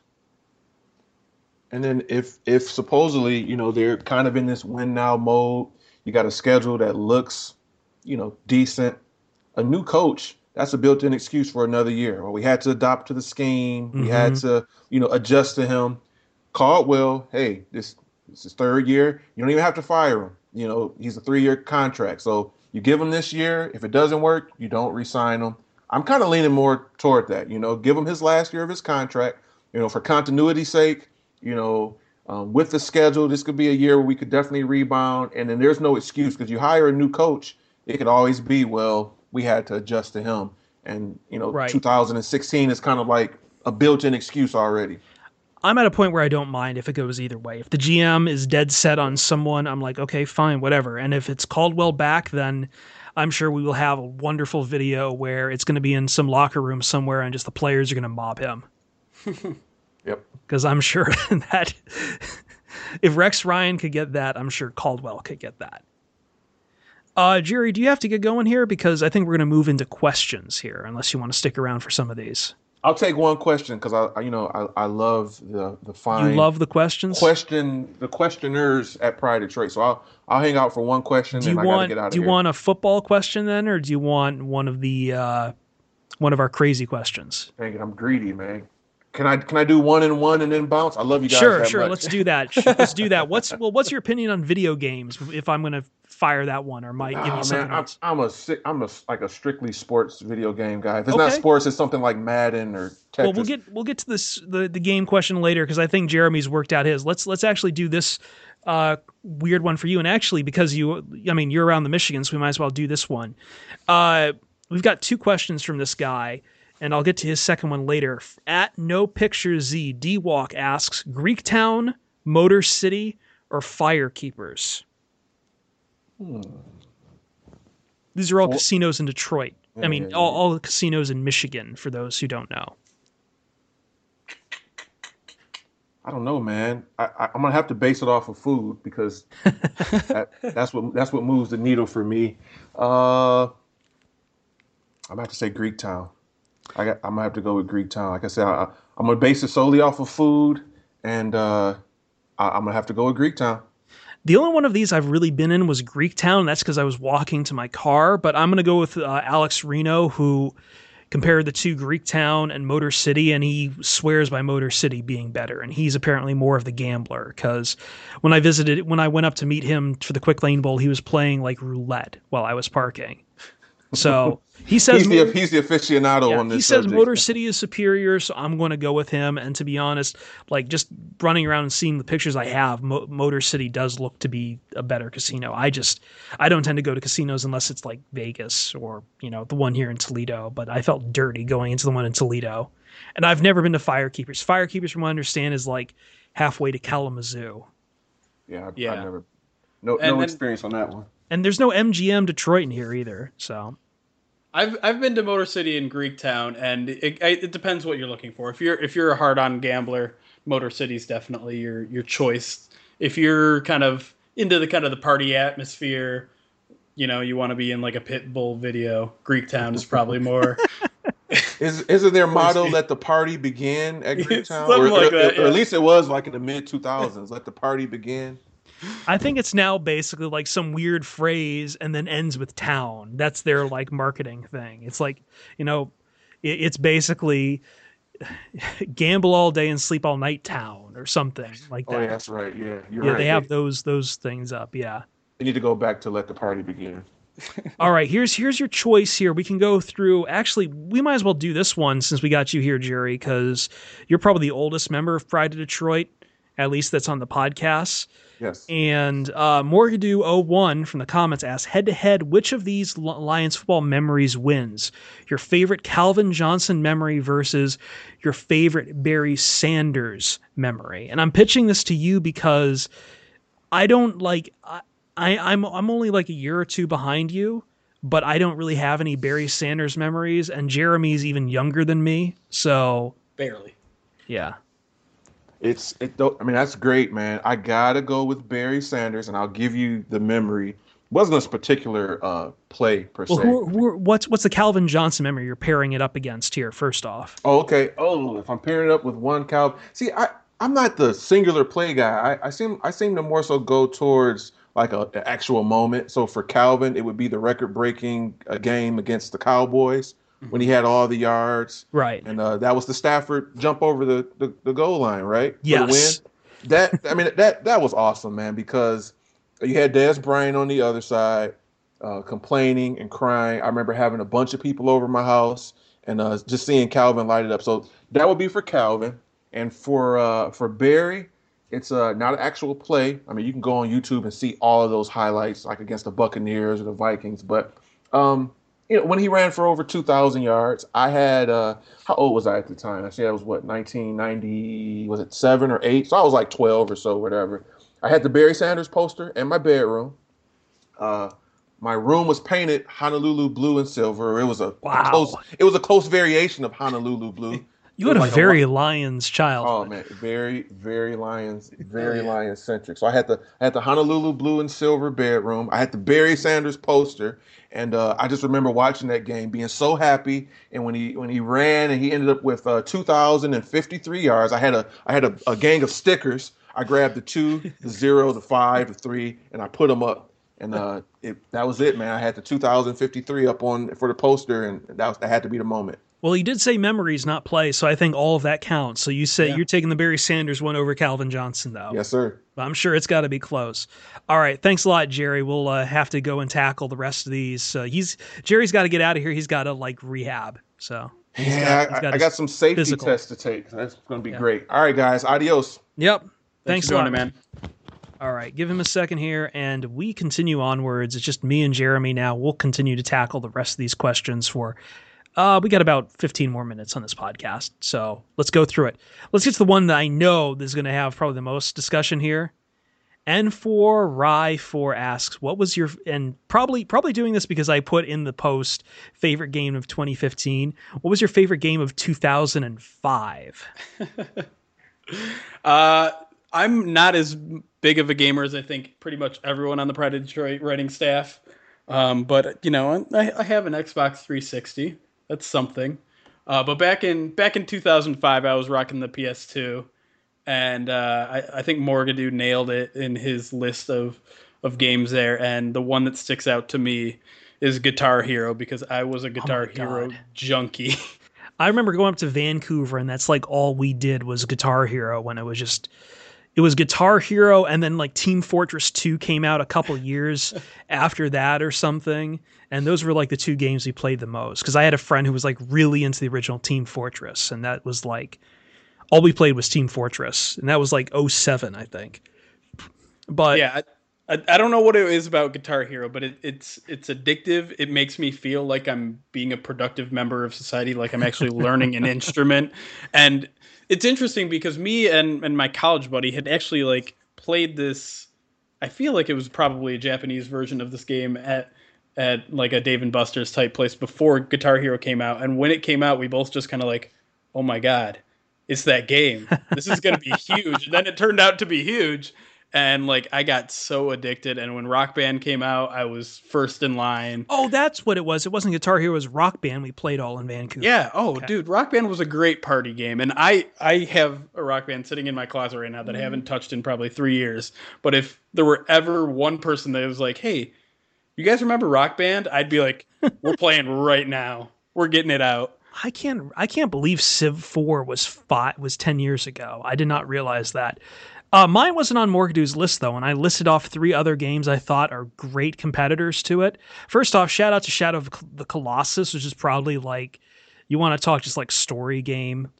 And then if supposedly, they're kind of in this win now mode, you got a schedule that looks, decent. A new coach, that's a built-in excuse for another year. Well, we had to adopt to the scheme. We had to, adjust to him. Caldwell, hey, this is his 3rd year. You don't even have to fire him. He's a 3-year contract. So you give him this year. If it doesn't work, you don't re-sign him. I'm kind of leaning more toward that. Give him his last year of his contract, for continuity's sake. With the schedule, this could be a year where we could definitely rebound. And then there's no excuse because you hire a new coach. It could always be, well, we had to adjust to him. And, Right. 2016 is kind of like a built-in excuse already. I'm at a point where I don't mind if it goes either way. If the GM is dead set on someone, I'm like, okay, fine, whatever. And if it's Caldwell back, then I'm sure we will have a wonderful video where it's going to be in some locker room somewhere and just the players are going to mob him. Yep. Because I'm sure that if Rex Ryan could get that, I'm sure Caldwell could get that. Jerry, do you have to get going here? Because I think we're going to move into questions here, unless you want to stick around for some of these. I'll take one question because I love the fine. You love the questions? The questioners at Pride Detroit. So I'll hang out for one question and I gotta get out of here. Do you want a football question then, or do you want one of our crazy questions? Dang it, I'm greedy, man. Can I do 1 and 1 and then bounce? I love you guys. Sure. Much. Let's do that. Let's do that. What's your opinion on video games? If I'm going to fire that one, or might give you something else. I'm a strictly sports video game guy. If it's not sports, it's something like Madden or Tetris. Well, we'll get to this the game question later because I think Jeremy's worked out his. Let's actually do this weird one for you. And actually, because you're around the Michigan, so we might as well do this one. We've got 2 questions from this guy. And I'll get to his second one later. At No Picture Z, D-Walk asks, Greektown, Motor City, or Firekeepers? These are all casinos in Detroit. All the casinos in Michigan, for those who don't know. I don't know, man. I'm going to have to base it off of food because that's what moves the needle for me. I'm going to have to say Greektown. I'm gonna have to go with Greektown. Like I said, I'm gonna base it solely off of food, and I'm gonna have to go with Greektown. The only one of these I've really been in was Greektown. That's because I was walking to my car. But I'm gonna go with Alex Reno, who compared the 2, Greektown and Motor City, and he swears by Motor City being better. And he's apparently more of the gambler because when I went up to meet him for the Quick Lane Bowl, he was playing like roulette while I was parking. So he says he's the aficionado on this. He says subject. Motor City is superior, so I'm going to go with him. And to be honest, like just running around and seeing the pictures I have, Motor City does look to be a better casino. I don't tend to go to casinos unless it's like Vegas or the one here in Toledo. But I felt dirty going into the one in Toledo, and I've never been to Firekeepers. Firekeepers, from what I understand, is like halfway to Kalamazoo. Yeah, I've never no experience on that one. And there's no MGM Detroit in here either. So I've been to Motor City and Greektown, and it depends what you're looking for. If you're a hard-on gambler, Motor City's definitely your choice. If you're kind of into the party atmosphere, you want to be in like a Pitbull video, Greektown is probably more. Isn't their motto "Let the party begin" at Greektown? Or at least it was like in the mid 2000s. Let the party begin. I think it's now basically like some weird phrase and then ends with town. That's their like marketing thing. It's like, it's basically gamble all day and sleep all night town or something like that. Oh, yeah, that's right. Yeah, you're right. They have those things up. Yeah. They need to go back to Let the Party Begin. All right, here's your choice here. We can go through. Actually, we might as well do this one since we got you here, Jerry, because you're probably the oldest member of Pride of Detroit, at least that's on the podcast. Yes. And Morgadoo01 from the comments asks, head-to-head, which of these Lions football memories wins? Your favorite Calvin Johnson memory versus your favorite Barry Sanders memory? And I'm pitching this to you because I don't like... I'm only like a year or 2 behind you, but I don't really have any Barry Sanders memories, and Jeremy's even younger than me, so... Barely. Yeah. That's great, man. I gotta go with Barry Sanders, and I'll give you the memory. Wasn't this particular play per se. What's the Calvin Johnson memory you're pairing it up against here? First off. Oh, okay. If I'm pairing it up with one Calvin, see, I'm not the singular play guy. I seem to more so go towards like an actual moment. So for Calvin, it would be the record-breaking game against the Cowboys. When he had all the yards, right, and that was the Stafford jump over the goal line, right? Yes, for the win. That was awesome, man, because you had Dez Bryant on the other side, complaining and crying. I remember having a bunch of people over my house and just seeing Calvin light it up. So that would be for Calvin, and for Barry, it's not an actual play. I mean, you can go on YouTube and see all of those highlights, like against the Buccaneers or the Vikings, but. when he ran for over 2,000 yards. I had how old was I at the time? I said I was 1990, was it 7 or 8? So I was like 12 or so, whatever. I had the Barry Sanders poster in my bedroom. My room was painted Honolulu blue and silver. It was a close variation of Honolulu blue. You had a very Lions child. Oh man, very, very Lions, very Lions centric. So I had the Honolulu blue and silver bedroom. I had the Barry Sanders poster, and I just remember watching that game, being so happy. And when he ran and he ended up with 2,053 yards, I had a gang of stickers. I grabbed the 2, the 0, the 5, the 3, and I put them up. And that was it, man. I had the 2,053 up for the poster, and that had to be the moment. Well, he did say memories, not play, so I think all of that counts. So you say you're taking the Barry Sanders one over Calvin Johnson, though. Yes, sir. I'm sure it's got to be close. All right, thanks a lot, Jerry. We'll have to go and tackle the rest of these. Jerry's got to get out of here. He's got to rehab. So I got some safety tests to take. That's going to be great. All right, guys. Adios. Yep. Thanks for a lot, doing it, man. All right, give him a second here, and we continue onwards. It's just me and Jeremy now. We'll continue to tackle the rest of these questions for. We got about 15 more minutes on this podcast, so let's go through it. Let's get to the one that I know is going to have probably the most discussion here. N4 Rye4 asks, what was your, and probably doing this because I put in the post favorite game of 2015. What was your favorite game of 2005? I'm not as big of a gamer as I think pretty much everyone on the Pride of Detroit writing staff. But I have an Xbox 360. That's something. But back in 2005, I was rocking the PS2, and I think Morgadoo nailed it in his list of games there. And the one that sticks out to me is Guitar Hero, because I was a Guitar Hero junkie. I remember going up to Vancouver, and that's all we did was Guitar Hero when it was Guitar Hero, and then Team Fortress 2 came out a couple years after that or something. And those were the two games we played the most. Because I had a friend who was really into the original Team Fortress, and that was all we played was Team Fortress, and that was 07, I think. But yeah, I don't know what it is about Guitar Hero, but it's addictive. It makes me feel like I'm being a productive member of society, like I'm actually learning an instrument. And it's interesting because me and my college buddy had actually played this. I feel like it was probably a Japanese version of this game at a Dave & Buster's type place before Guitar Hero came out. And when it came out, we both just kind of oh my God, it's that game. This is going to be huge. And then it turned out to be huge. And I got so addicted. And when Rock Band came out, I was first in line. Oh, that's what it was. It wasn't Guitar Hero, it was Rock Band we played all in Vancouver. Yeah. Oh, okay. Dude, Rock Band was a great party game. And I have a Rock Band sitting in my closet right now that I haven't touched in probably 3 years. But if there were ever one person that was hey, you guys remember Rock Band? I'd be we're playing right now. We're getting it out. I can't believe Civ 4 was 10 years ago. I did not realize that. Mine wasn't on Morgadoo's list, though, and I listed off 3 other games I thought are great competitors to it. First off, shout out to Shadow of the Colossus, which is probably you want to talk just story game,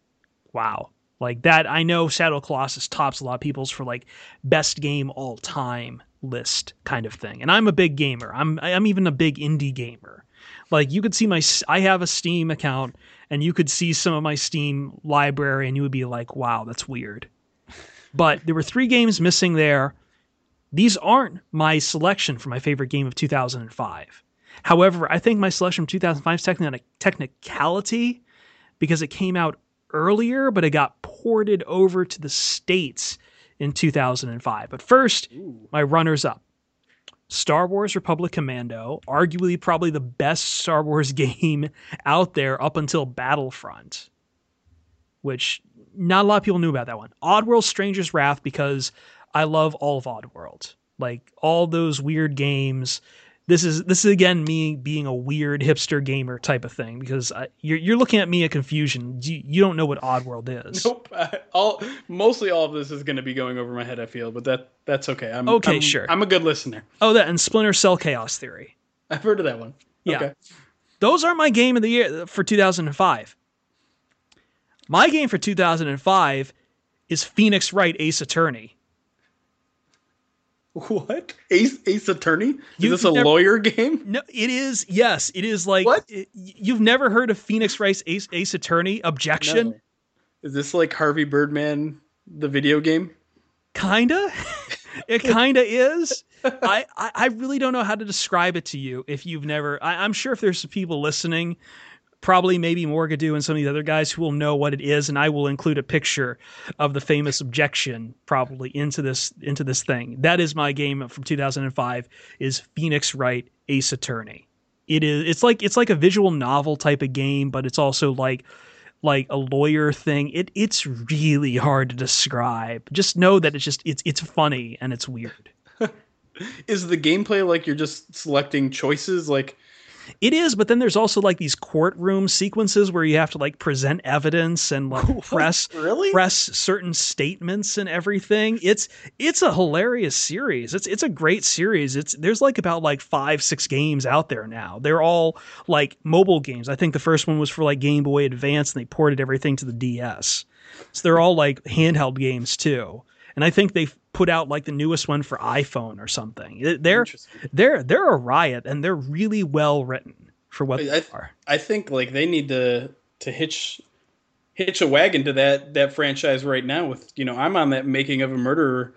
wow. That, I know Shadow of the Colossus tops a lot of people's for best game all time list kind of thing. And I'm a big gamer. I'm even a big indie gamer. You could see I have a Steam account, and you could see some of my Steam library, and you would be wow, that's weird. But there were 3 games missing there. These aren't my selection for my favorite game of 2005. However, I think my selection from 2005 is technically on a technicality because it came out earlier, but it got ported over to the States in 2005. But first, my runners-up. Star Wars Republic Commando, arguably probably the best Star Wars game out there up until Battlefront, which not a lot of people knew about that one. Oddworld Stranger's Wrath, because I love all of Oddworld. All those weird games. This is again me being a weird hipster gamer type of thing, because you're looking at me at confusion. You don't know what Oddworld is. Nope. Mostly all of this is going to be going over my head, I feel, but that's okay. Sure. I'm a good listener. Oh, that and Splinter Cell Chaos Theory. I've heard of that one. Yeah. Okay. Those are my game of the year for 2005. My game for 2005 is Phoenix Wright Ace Attorney. What? Ace Attorney? Is this a lawyer game? No, it is. Yes, it is. Like, what? You've never heard of Phoenix Wright Ace Attorney? Objection. No. Is this like Harvey Birdman, the video game? Kinda. It kinda is. I really don't know how to describe it to you if you've never. I'm sure if there's some people listening, probably maybe Morgadoo and some of the other guys who will know what it is, and I will include a picture of the famous Objection probably into this thing. That is my game from 2005. Is Phoenix Wright Ace Attorney. It's like a visual novel type of game, but it's also like a lawyer thing. It's really hard to describe. Just know that it's funny and it's weird. Is the gameplay like you're just selecting choices? Like, it is, but then there's also like these courtroom sequences where you have to like present evidence and like press certain statements and everything. It's a hilarious series. It's a great series. There's like about like 5-6 games out there now. They're all like mobile games. I think the first one was for like Game Boy Advance, and they ported everything to the DS. So they're all like handheld games too. And I think they've put out like the newest one for iPhone or something. They're a riot, and they're really well written for what they are. I think like they need to hitch a wagon to that franchise right now. With I'm on that Making of a Murderer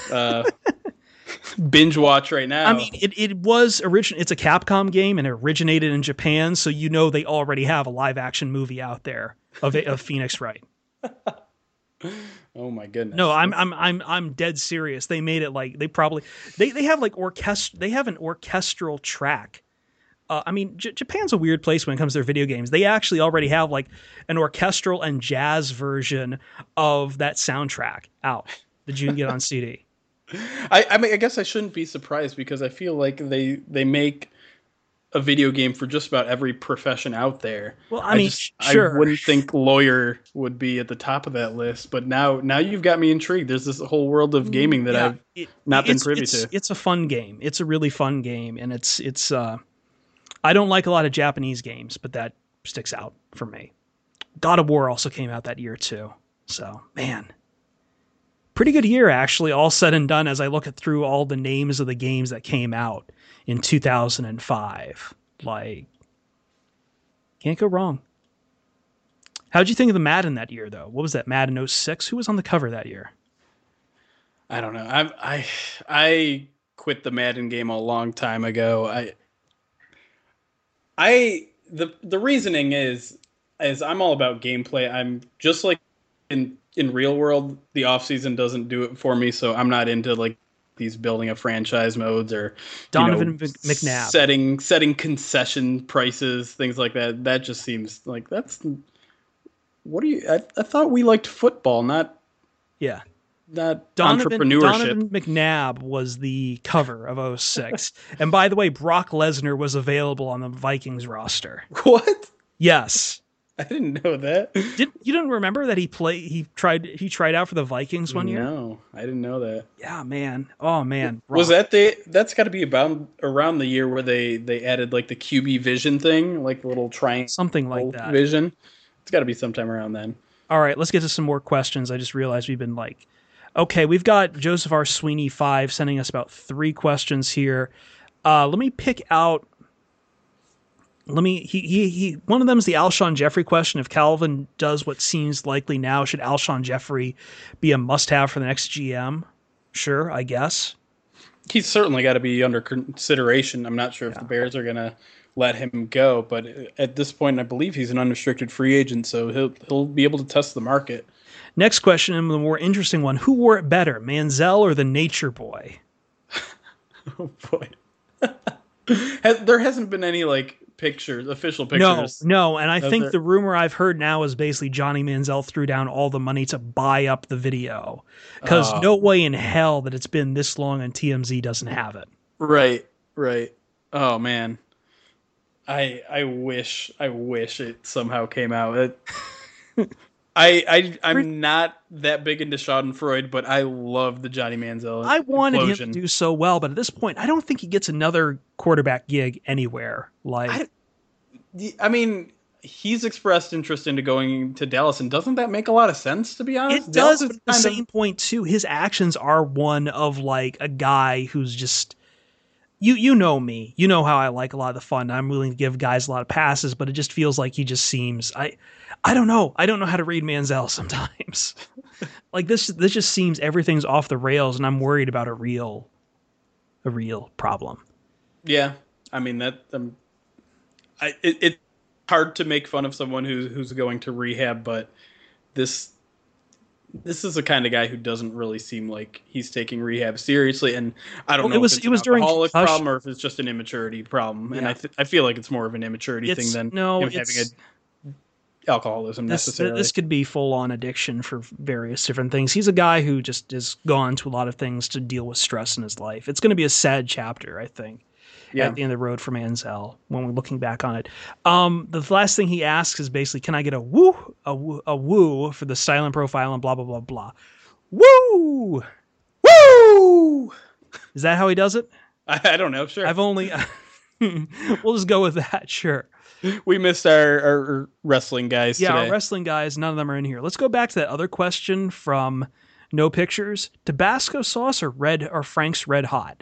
binge watch right now. I mean, it was it's a Capcom game, and it originated in Japan, so they already have a live action movie out there of Phoenix Wright. Oh my goodness! No, I'm dead serious. They made it like they have like they have an orchestral track. I mean, Japan's a weird place when it comes to their video games. They actually already have like an orchestral and jazz version of that soundtrack out that you can get on CD. I mean, I guess I shouldn't be surprised because I feel like they make a video game for just about every profession out there. Well, I mean, sure. I wouldn't think lawyer would be at the top of that list, but now you've got me intrigued. There's this whole world of gaming that I've not been privy to. It's a fun game. It's a really fun game, and it's I don't like a lot of Japanese games, but that sticks out for me. God of War also came out that year too. So, man, pretty good year actually, all said and done as I look through all the names of the games that came out in 2005. Like, can't go wrong. How'd you think of the Madden that year, though? What was that, Madden 06? Who was on the cover that year? I don't know. I quit the Madden game a long time ago. The reasoning is I'm all about gameplay. I'm just like in real world, the off season doesn't do it for me, so I'm not into like these building a franchise modes or Donovan McNabb setting concession prices, things like that. That just seems like that's what do you? I thought we liked football, not entrepreneurship. Donovan McNabb was the cover of 06. And by the way, Brock Lesnar was available on the Vikings roster. What? Yes. I didn't know that. You don't remember that he tried out for the Vikings one year? No, I didn't know that. Yeah, man. Oh man. Was that that's got to be about around the year where they added like the QB vision thing, like the little triangle, something like that. Vision. It's got to be sometime around then. All right, let's get to some more questions. I just realized we've been like, okay, we've got Joseph R. Sweeney 5 sending us about 3 questions here. Let me pick out. He one of them is the Alshon Jeffrey question. If Calvin does what seems likely now, should Alshon Jeffrey be a must-have for the next GM? Sure, I guess. He's certainly got to be under consideration. I'm not sure if the Bears are going to let him go, but at this point, I believe he's an unrestricted free agent, so he'll be able to test the market. Next question, and the more interesting one: who wore it better, Manziel or the Nature Boy? Oh boy, there hasn't been any official pictures. No, and I think the rumor I've heard now is basically Johnny Manziel threw down all the money to buy up the video because no way in hell that it's been this long and TMZ doesn't have it. Right. Oh man, I wish it somehow came out. I'm not that big into Schadenfreude, but I love the Johnny Manziel. I wanted him to do so well, but at this point, I don't think he gets another quarterback gig anywhere. I mean, he's expressed interest into going to Dallas, and doesn't that make a lot of sense, to be honest? It does, but at the same point, too, his actions are one of, like, a guy who's just... You know me. You know how I like a lot of the fun. I'm willing to give guys a lot of passes, but it just feels like he just seems... I don't know. I don't know how to read Manziel sometimes. Like, this just seems everything's off the rails, and I'm worried about a real problem. Yeah. I mean, it's hard to make fun of someone who's going to rehab, but this is the kind of guy who doesn't really seem like he's taking rehab seriously, and I don't know if it's an alcoholic problem or if it's just an immaturity problem. Yeah. And I feel like it's more of an immaturity thing than him having alcoholism necessarily. This could be full-on addiction for various different things. He's a guy who just has gone to a lot of things to deal with stress in his life. It's going to be a sad chapter, I think. Yeah. At the end of the road for Manziel when we're looking back on it. The last thing he asks is basically, can I get a woo for the silent profile and blah, blah, blah, blah. Woo! Woo! Is that how he does it? I don't know. Sure. We'll just go with that. Sure. We missed our wrestling guys today. Our wrestling guys, none of them are in here. Let's go back to that other question from No Pictures. Tabasco sauce or Frank's Red Hot?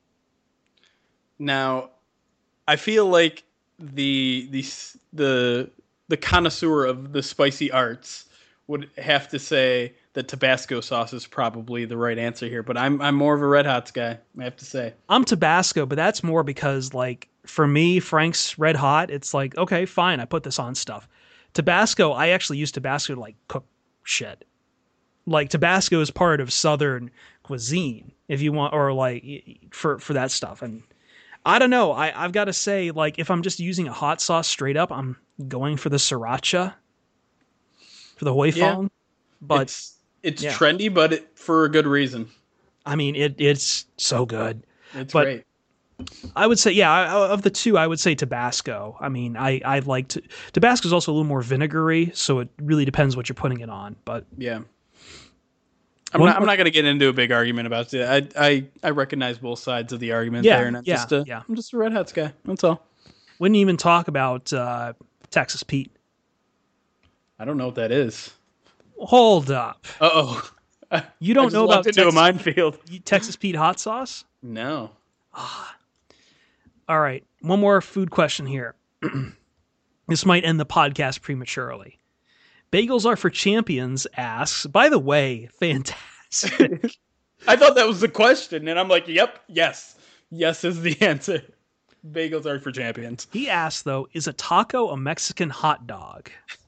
Now, I feel like the connoisseur of the spicy arts would have to say that Tabasco sauce is probably the right answer here, but I'm more of a Red Hots guy, I have to say. I'm Tabasco, but that's more because, like, for me, Frank's Red Hot, it's like, okay, fine, I put this on stuff. Tabasco, I actually use Tabasco to, like, cook shit. Like, Tabasco is part of Southern cuisine, if you want, or, like, for that stuff, and I don't know. I've got to say, like, if I'm just using a hot sauce straight up, I'm going for the sriracha, for the hoi fong. But it's trendy, but for a good reason. I mean, it's so good. It's great. I would say, of the two, I would say Tabasco. I mean, I like to. Tabasco is also a little more vinegary, so it really depends what you're putting it on. But yeah. I'm not going to get into a big argument about it. I recognize both sides of the argument there, and I'm just a Red Hots guy. That's all. Wouldn't even talk about Texas Pete. I don't know what that is. Hold up. Uh-oh. You don't know about into a minefield. Texas Pete hot sauce? No. All right. One more food question here. This might end the podcast prematurely. Bagels Are for Champions asks, by the way, fantastic. I thought that was the question, and I'm like, yep, yes. Yes is the answer. Bagels are for champions. He asked, though, is a taco a Mexican hot dog?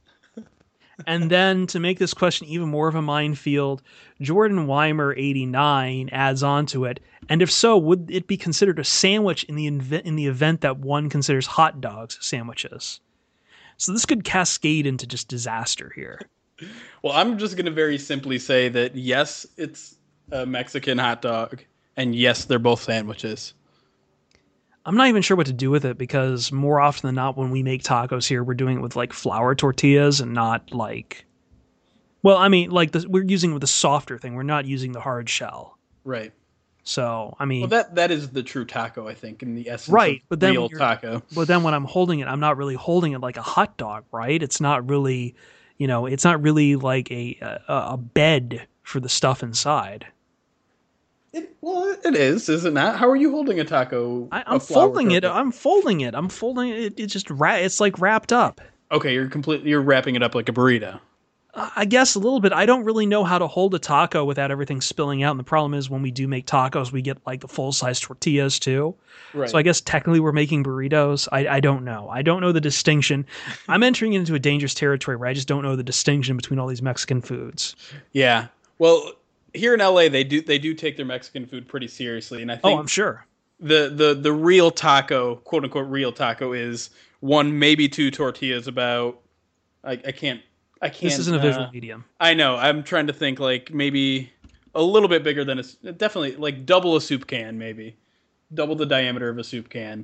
And then, to make this question even more of a minefield, Jordan Weimer 89 adds on to it, and if so, would it be considered a sandwich in the event that one considers hot dogs sandwiches? So this could cascade into just disaster here. Well, I'm just going to very simply say that, yes, it's a Mexican hot dog, and yes, they're both sandwiches. I'm not even sure what to do with it because more often than not, when we make tacos here, we're doing it with like flour tortillas and not like, well, I mean, like we're using it with the softer thing. We're not using the hard shell. Right. So, I mean, well, that is the true taco, I think, in the essence right, of but then real taco. But then when I'm holding it, I'm not really holding it like a hot dog, right? It's not really, it's not really like a bed for the stuff inside. It is it not? How are you holding a taco? I'm folding it. I'm folding it. It's just it's like wrapped up. Okay, you're wrapping it up like a burrito. I guess a little bit. I don't really know how to hold a taco without everything spilling out. And the problem is when we do make tacos, we get like the full-size tortillas too. Right. So I guess technically we're making burritos. I don't know. I don't know the distinction. I'm entering into a dangerous territory where I just don't know the distinction between all these Mexican foods. Yeah. Well, here in LA, they do take their Mexican food pretty seriously. And I think I'm sure. The real taco, quote unquote real taco, is one, maybe two tortillas about I can't. This isn't a visual medium. I know. I'm trying to think like maybe a little bit bigger than definitely like double a soup can, maybe double the diameter of a soup can.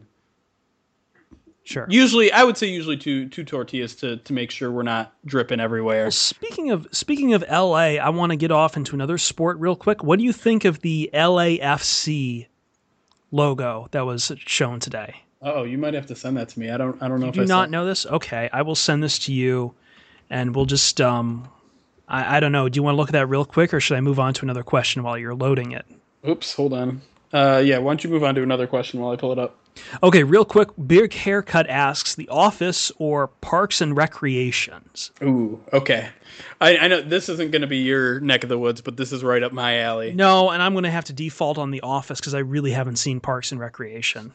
Sure. I would say two tortillas to make sure we're not dripping everywhere. Well, speaking of LA, I want to get off into another sport real quick. What do you think of the LAFC logo that was shown today? Oh, you might have to send that to me. I don't know if You I do saw. not know this? Okay, I will send this to you, and we'll just I don't know. Do you want to look at that real quick, or should I move on to another question while you're loading it? Oops, hold on. Yeah, why don't you move on to another question while I pull it up? Okay, real quick. Big Haircut asks, The Office or Parks and Recreations? Ooh, okay. I know this isn't going to be your neck of the woods, but this is right up my alley. No, and I'm going to have to default on The Office because I really haven't seen Parks and Recreation.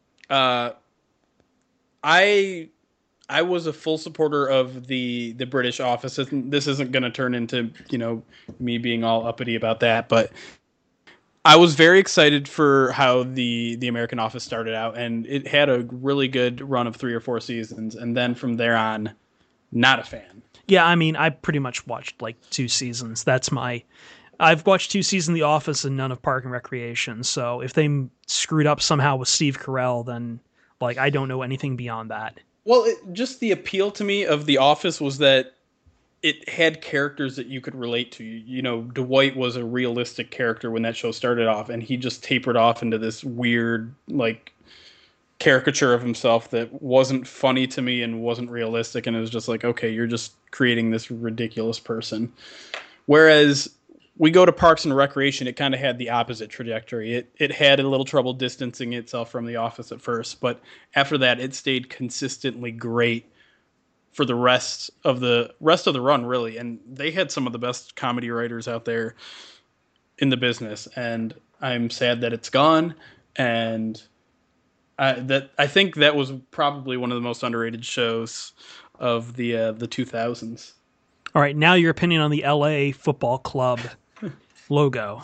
I was a full supporter of the British Office. This isn't going to turn into me being all uppity about that, but I was very excited for how the American Office started out, and it had a really good run of 3 or 4 seasons, and then from there on, not a fan. Yeah, I mean, I pretty much watched like 2 seasons. I've watched 2 seasons of The Office and none of Park and Recreation. So if they screwed up somehow with Steve Carell, then like I don't know anything beyond that. Well, just the appeal to me of The Office was that it had characters that you could relate to. You know, Dwight was a realistic character when that show started off, and he just tapered off into this weird, like, caricature of himself that wasn't funny to me and wasn't realistic, and it was just like, okay, you're just creating this ridiculous person. Whereas we go to Parks and Recreation, it kind of had the opposite trajectory. It had a little trouble distancing itself from The Office at first, but after that, it stayed consistently great for the rest of the run, really. And they had some of the best comedy writers out there in the business, and I'm sad that it's gone. And I think that was probably one of the most underrated shows of the 2000s. All right, now your opinion on the LA Football Club logo.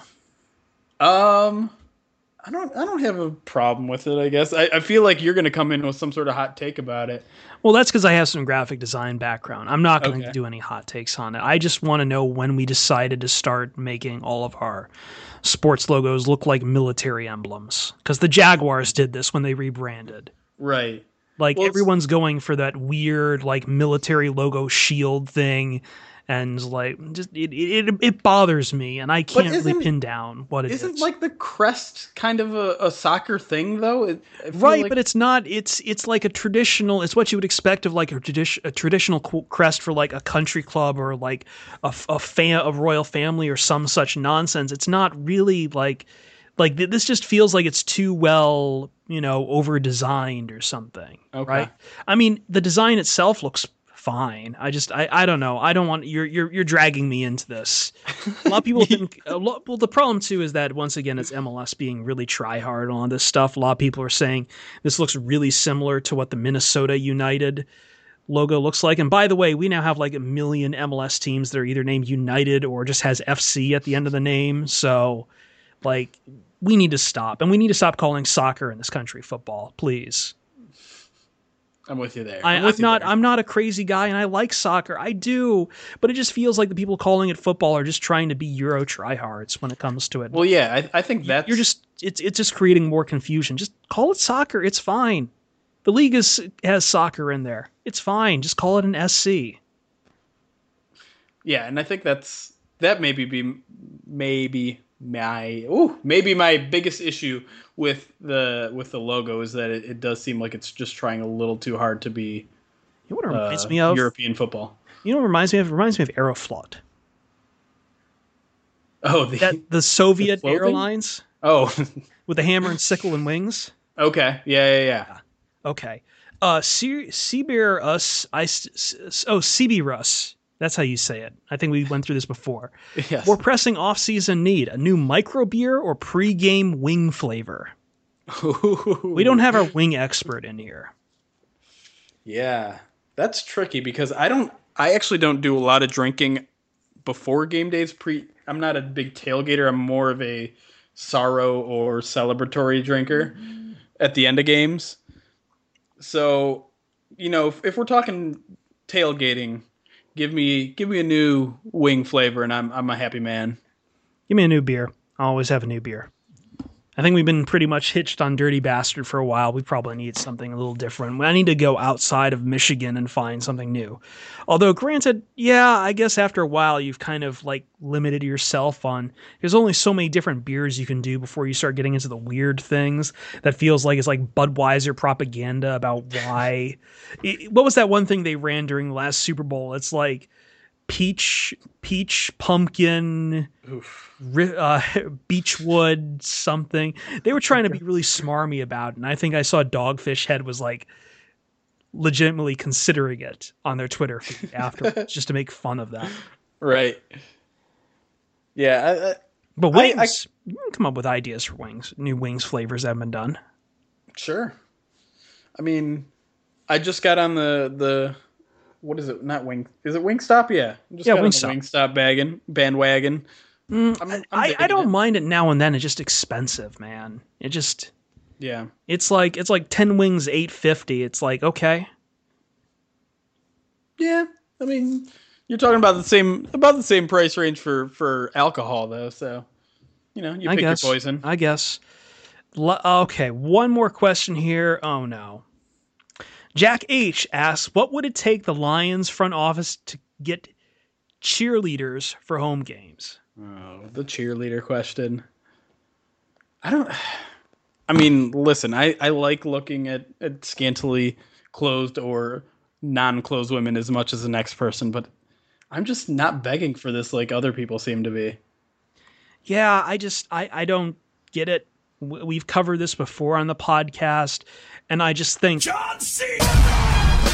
I don't have a problem with it, I guess. I feel like you're going to come in with some sort of hot take about it. Well, that's because I have some graphic design background. I'm not going to Okay. do any hot takes on it. I just want to know when we decided to start making all of our sports logos look like military emblems. Because the Jaguars did this when they rebranded. Right. Like Well, everyone's going for that weird like military logo shield thing, and like just it bothers me, and I can't really pin down what it is. Isn't like the crest kind of a soccer thing though? I feel Right, like- but it's not. It's like a traditional. It's what you would expect of like a traditional crest for like a country club or like a royal family or some such nonsense. It's not really like this. Just feels like it's too well, over designed or something. Okay. Right. I mean, the design itself looks fine. I don't know. I don't want you're dragging me into this. A lot of people think. Well, the problem too is that once again, it's MLS being really try hard on this stuff. A lot of people are saying this looks really similar to what the Minnesota United logo looks like. And by the way, we now have like 1 million MLS teams that are either named United or just has FC at the end of the name. So, like, we need to stop, and we need to stop calling soccer in this country football, please. I'm with you there. I'm not a crazy guy, and I like soccer. I do, but it just feels like the people calling it football are just trying to be Euro tryhards when it comes to it. Well, yeah, I think that's it's just creating more confusion. Just call it soccer. It's fine. The league has soccer in there. It's fine. Just call it an SC. Yeah, and I think that maybe my biggest issue with the logo is that it does seem like it's just trying a little too hard to be You know what it reminds me of? European football. You know what it reminds me of? It reminds me of Aeroflot. Oh, The Soviet the clothing? airlines Oh, with the hammer and sickle and wings. okay. Yeah. Okay. CB Russ. That's how you say it. I think we went through this before. Yes. We're pressing off-season need. A new micro beer or pre-game wing flavor? We don't have our wing expert in here. Yeah, that's tricky because I actually don't do a lot of drinking before game days. I'm not a big tailgater. I'm more of a sorrow or celebratory drinker at the end of games. So, if we're talking tailgating, give me a new wing flavor and I'm a happy man. Give me a new beer. I'll always have a new beer. I think we've been pretty much hitched on Dirty Bastard for a while. We probably need something a little different. I need to go outside of Michigan and find something new. Although, granted, yeah, I guess after a while you've kind of like limited yourself on. There's only so many different beers you can do before you start getting into the weird things that feels like it's like Budweiser propaganda about why. What was that one thing they ran during the last Super Bowl? It's like peach pumpkin, beechwood something. They were trying to be really smarmy about it, and I think I saw Dogfish Head was like legitimately considering it on their Twitter feed afterwards just to make fun of that. Right. Yeah. But wings, you can come up with ideas for wings, new wings flavors that have been done. Sure. I mean, I just got on the what is it? Not Wing. Is it Wingstop? Yeah. Wingstop bandwagon. I don't mind it now and then. It's just expensive, man. Yeah. It's like 10 wings, $8.50. It's like, okay. Yeah. I mean, you're talking about the same price range for alcohol though. So, you pick your poison. I guess. Okay. One more question here. Oh no. Jack H asks, what would it take the Lions front office to get cheerleaders for home games? Oh, the cheerleader question. I mean, listen, I like looking at scantily clothed or non-clothed women as much as the next person, but I'm just not begging for this like other people seem to be. Yeah, I don't get it. We've covered this before on the podcast, and I just think John Cena!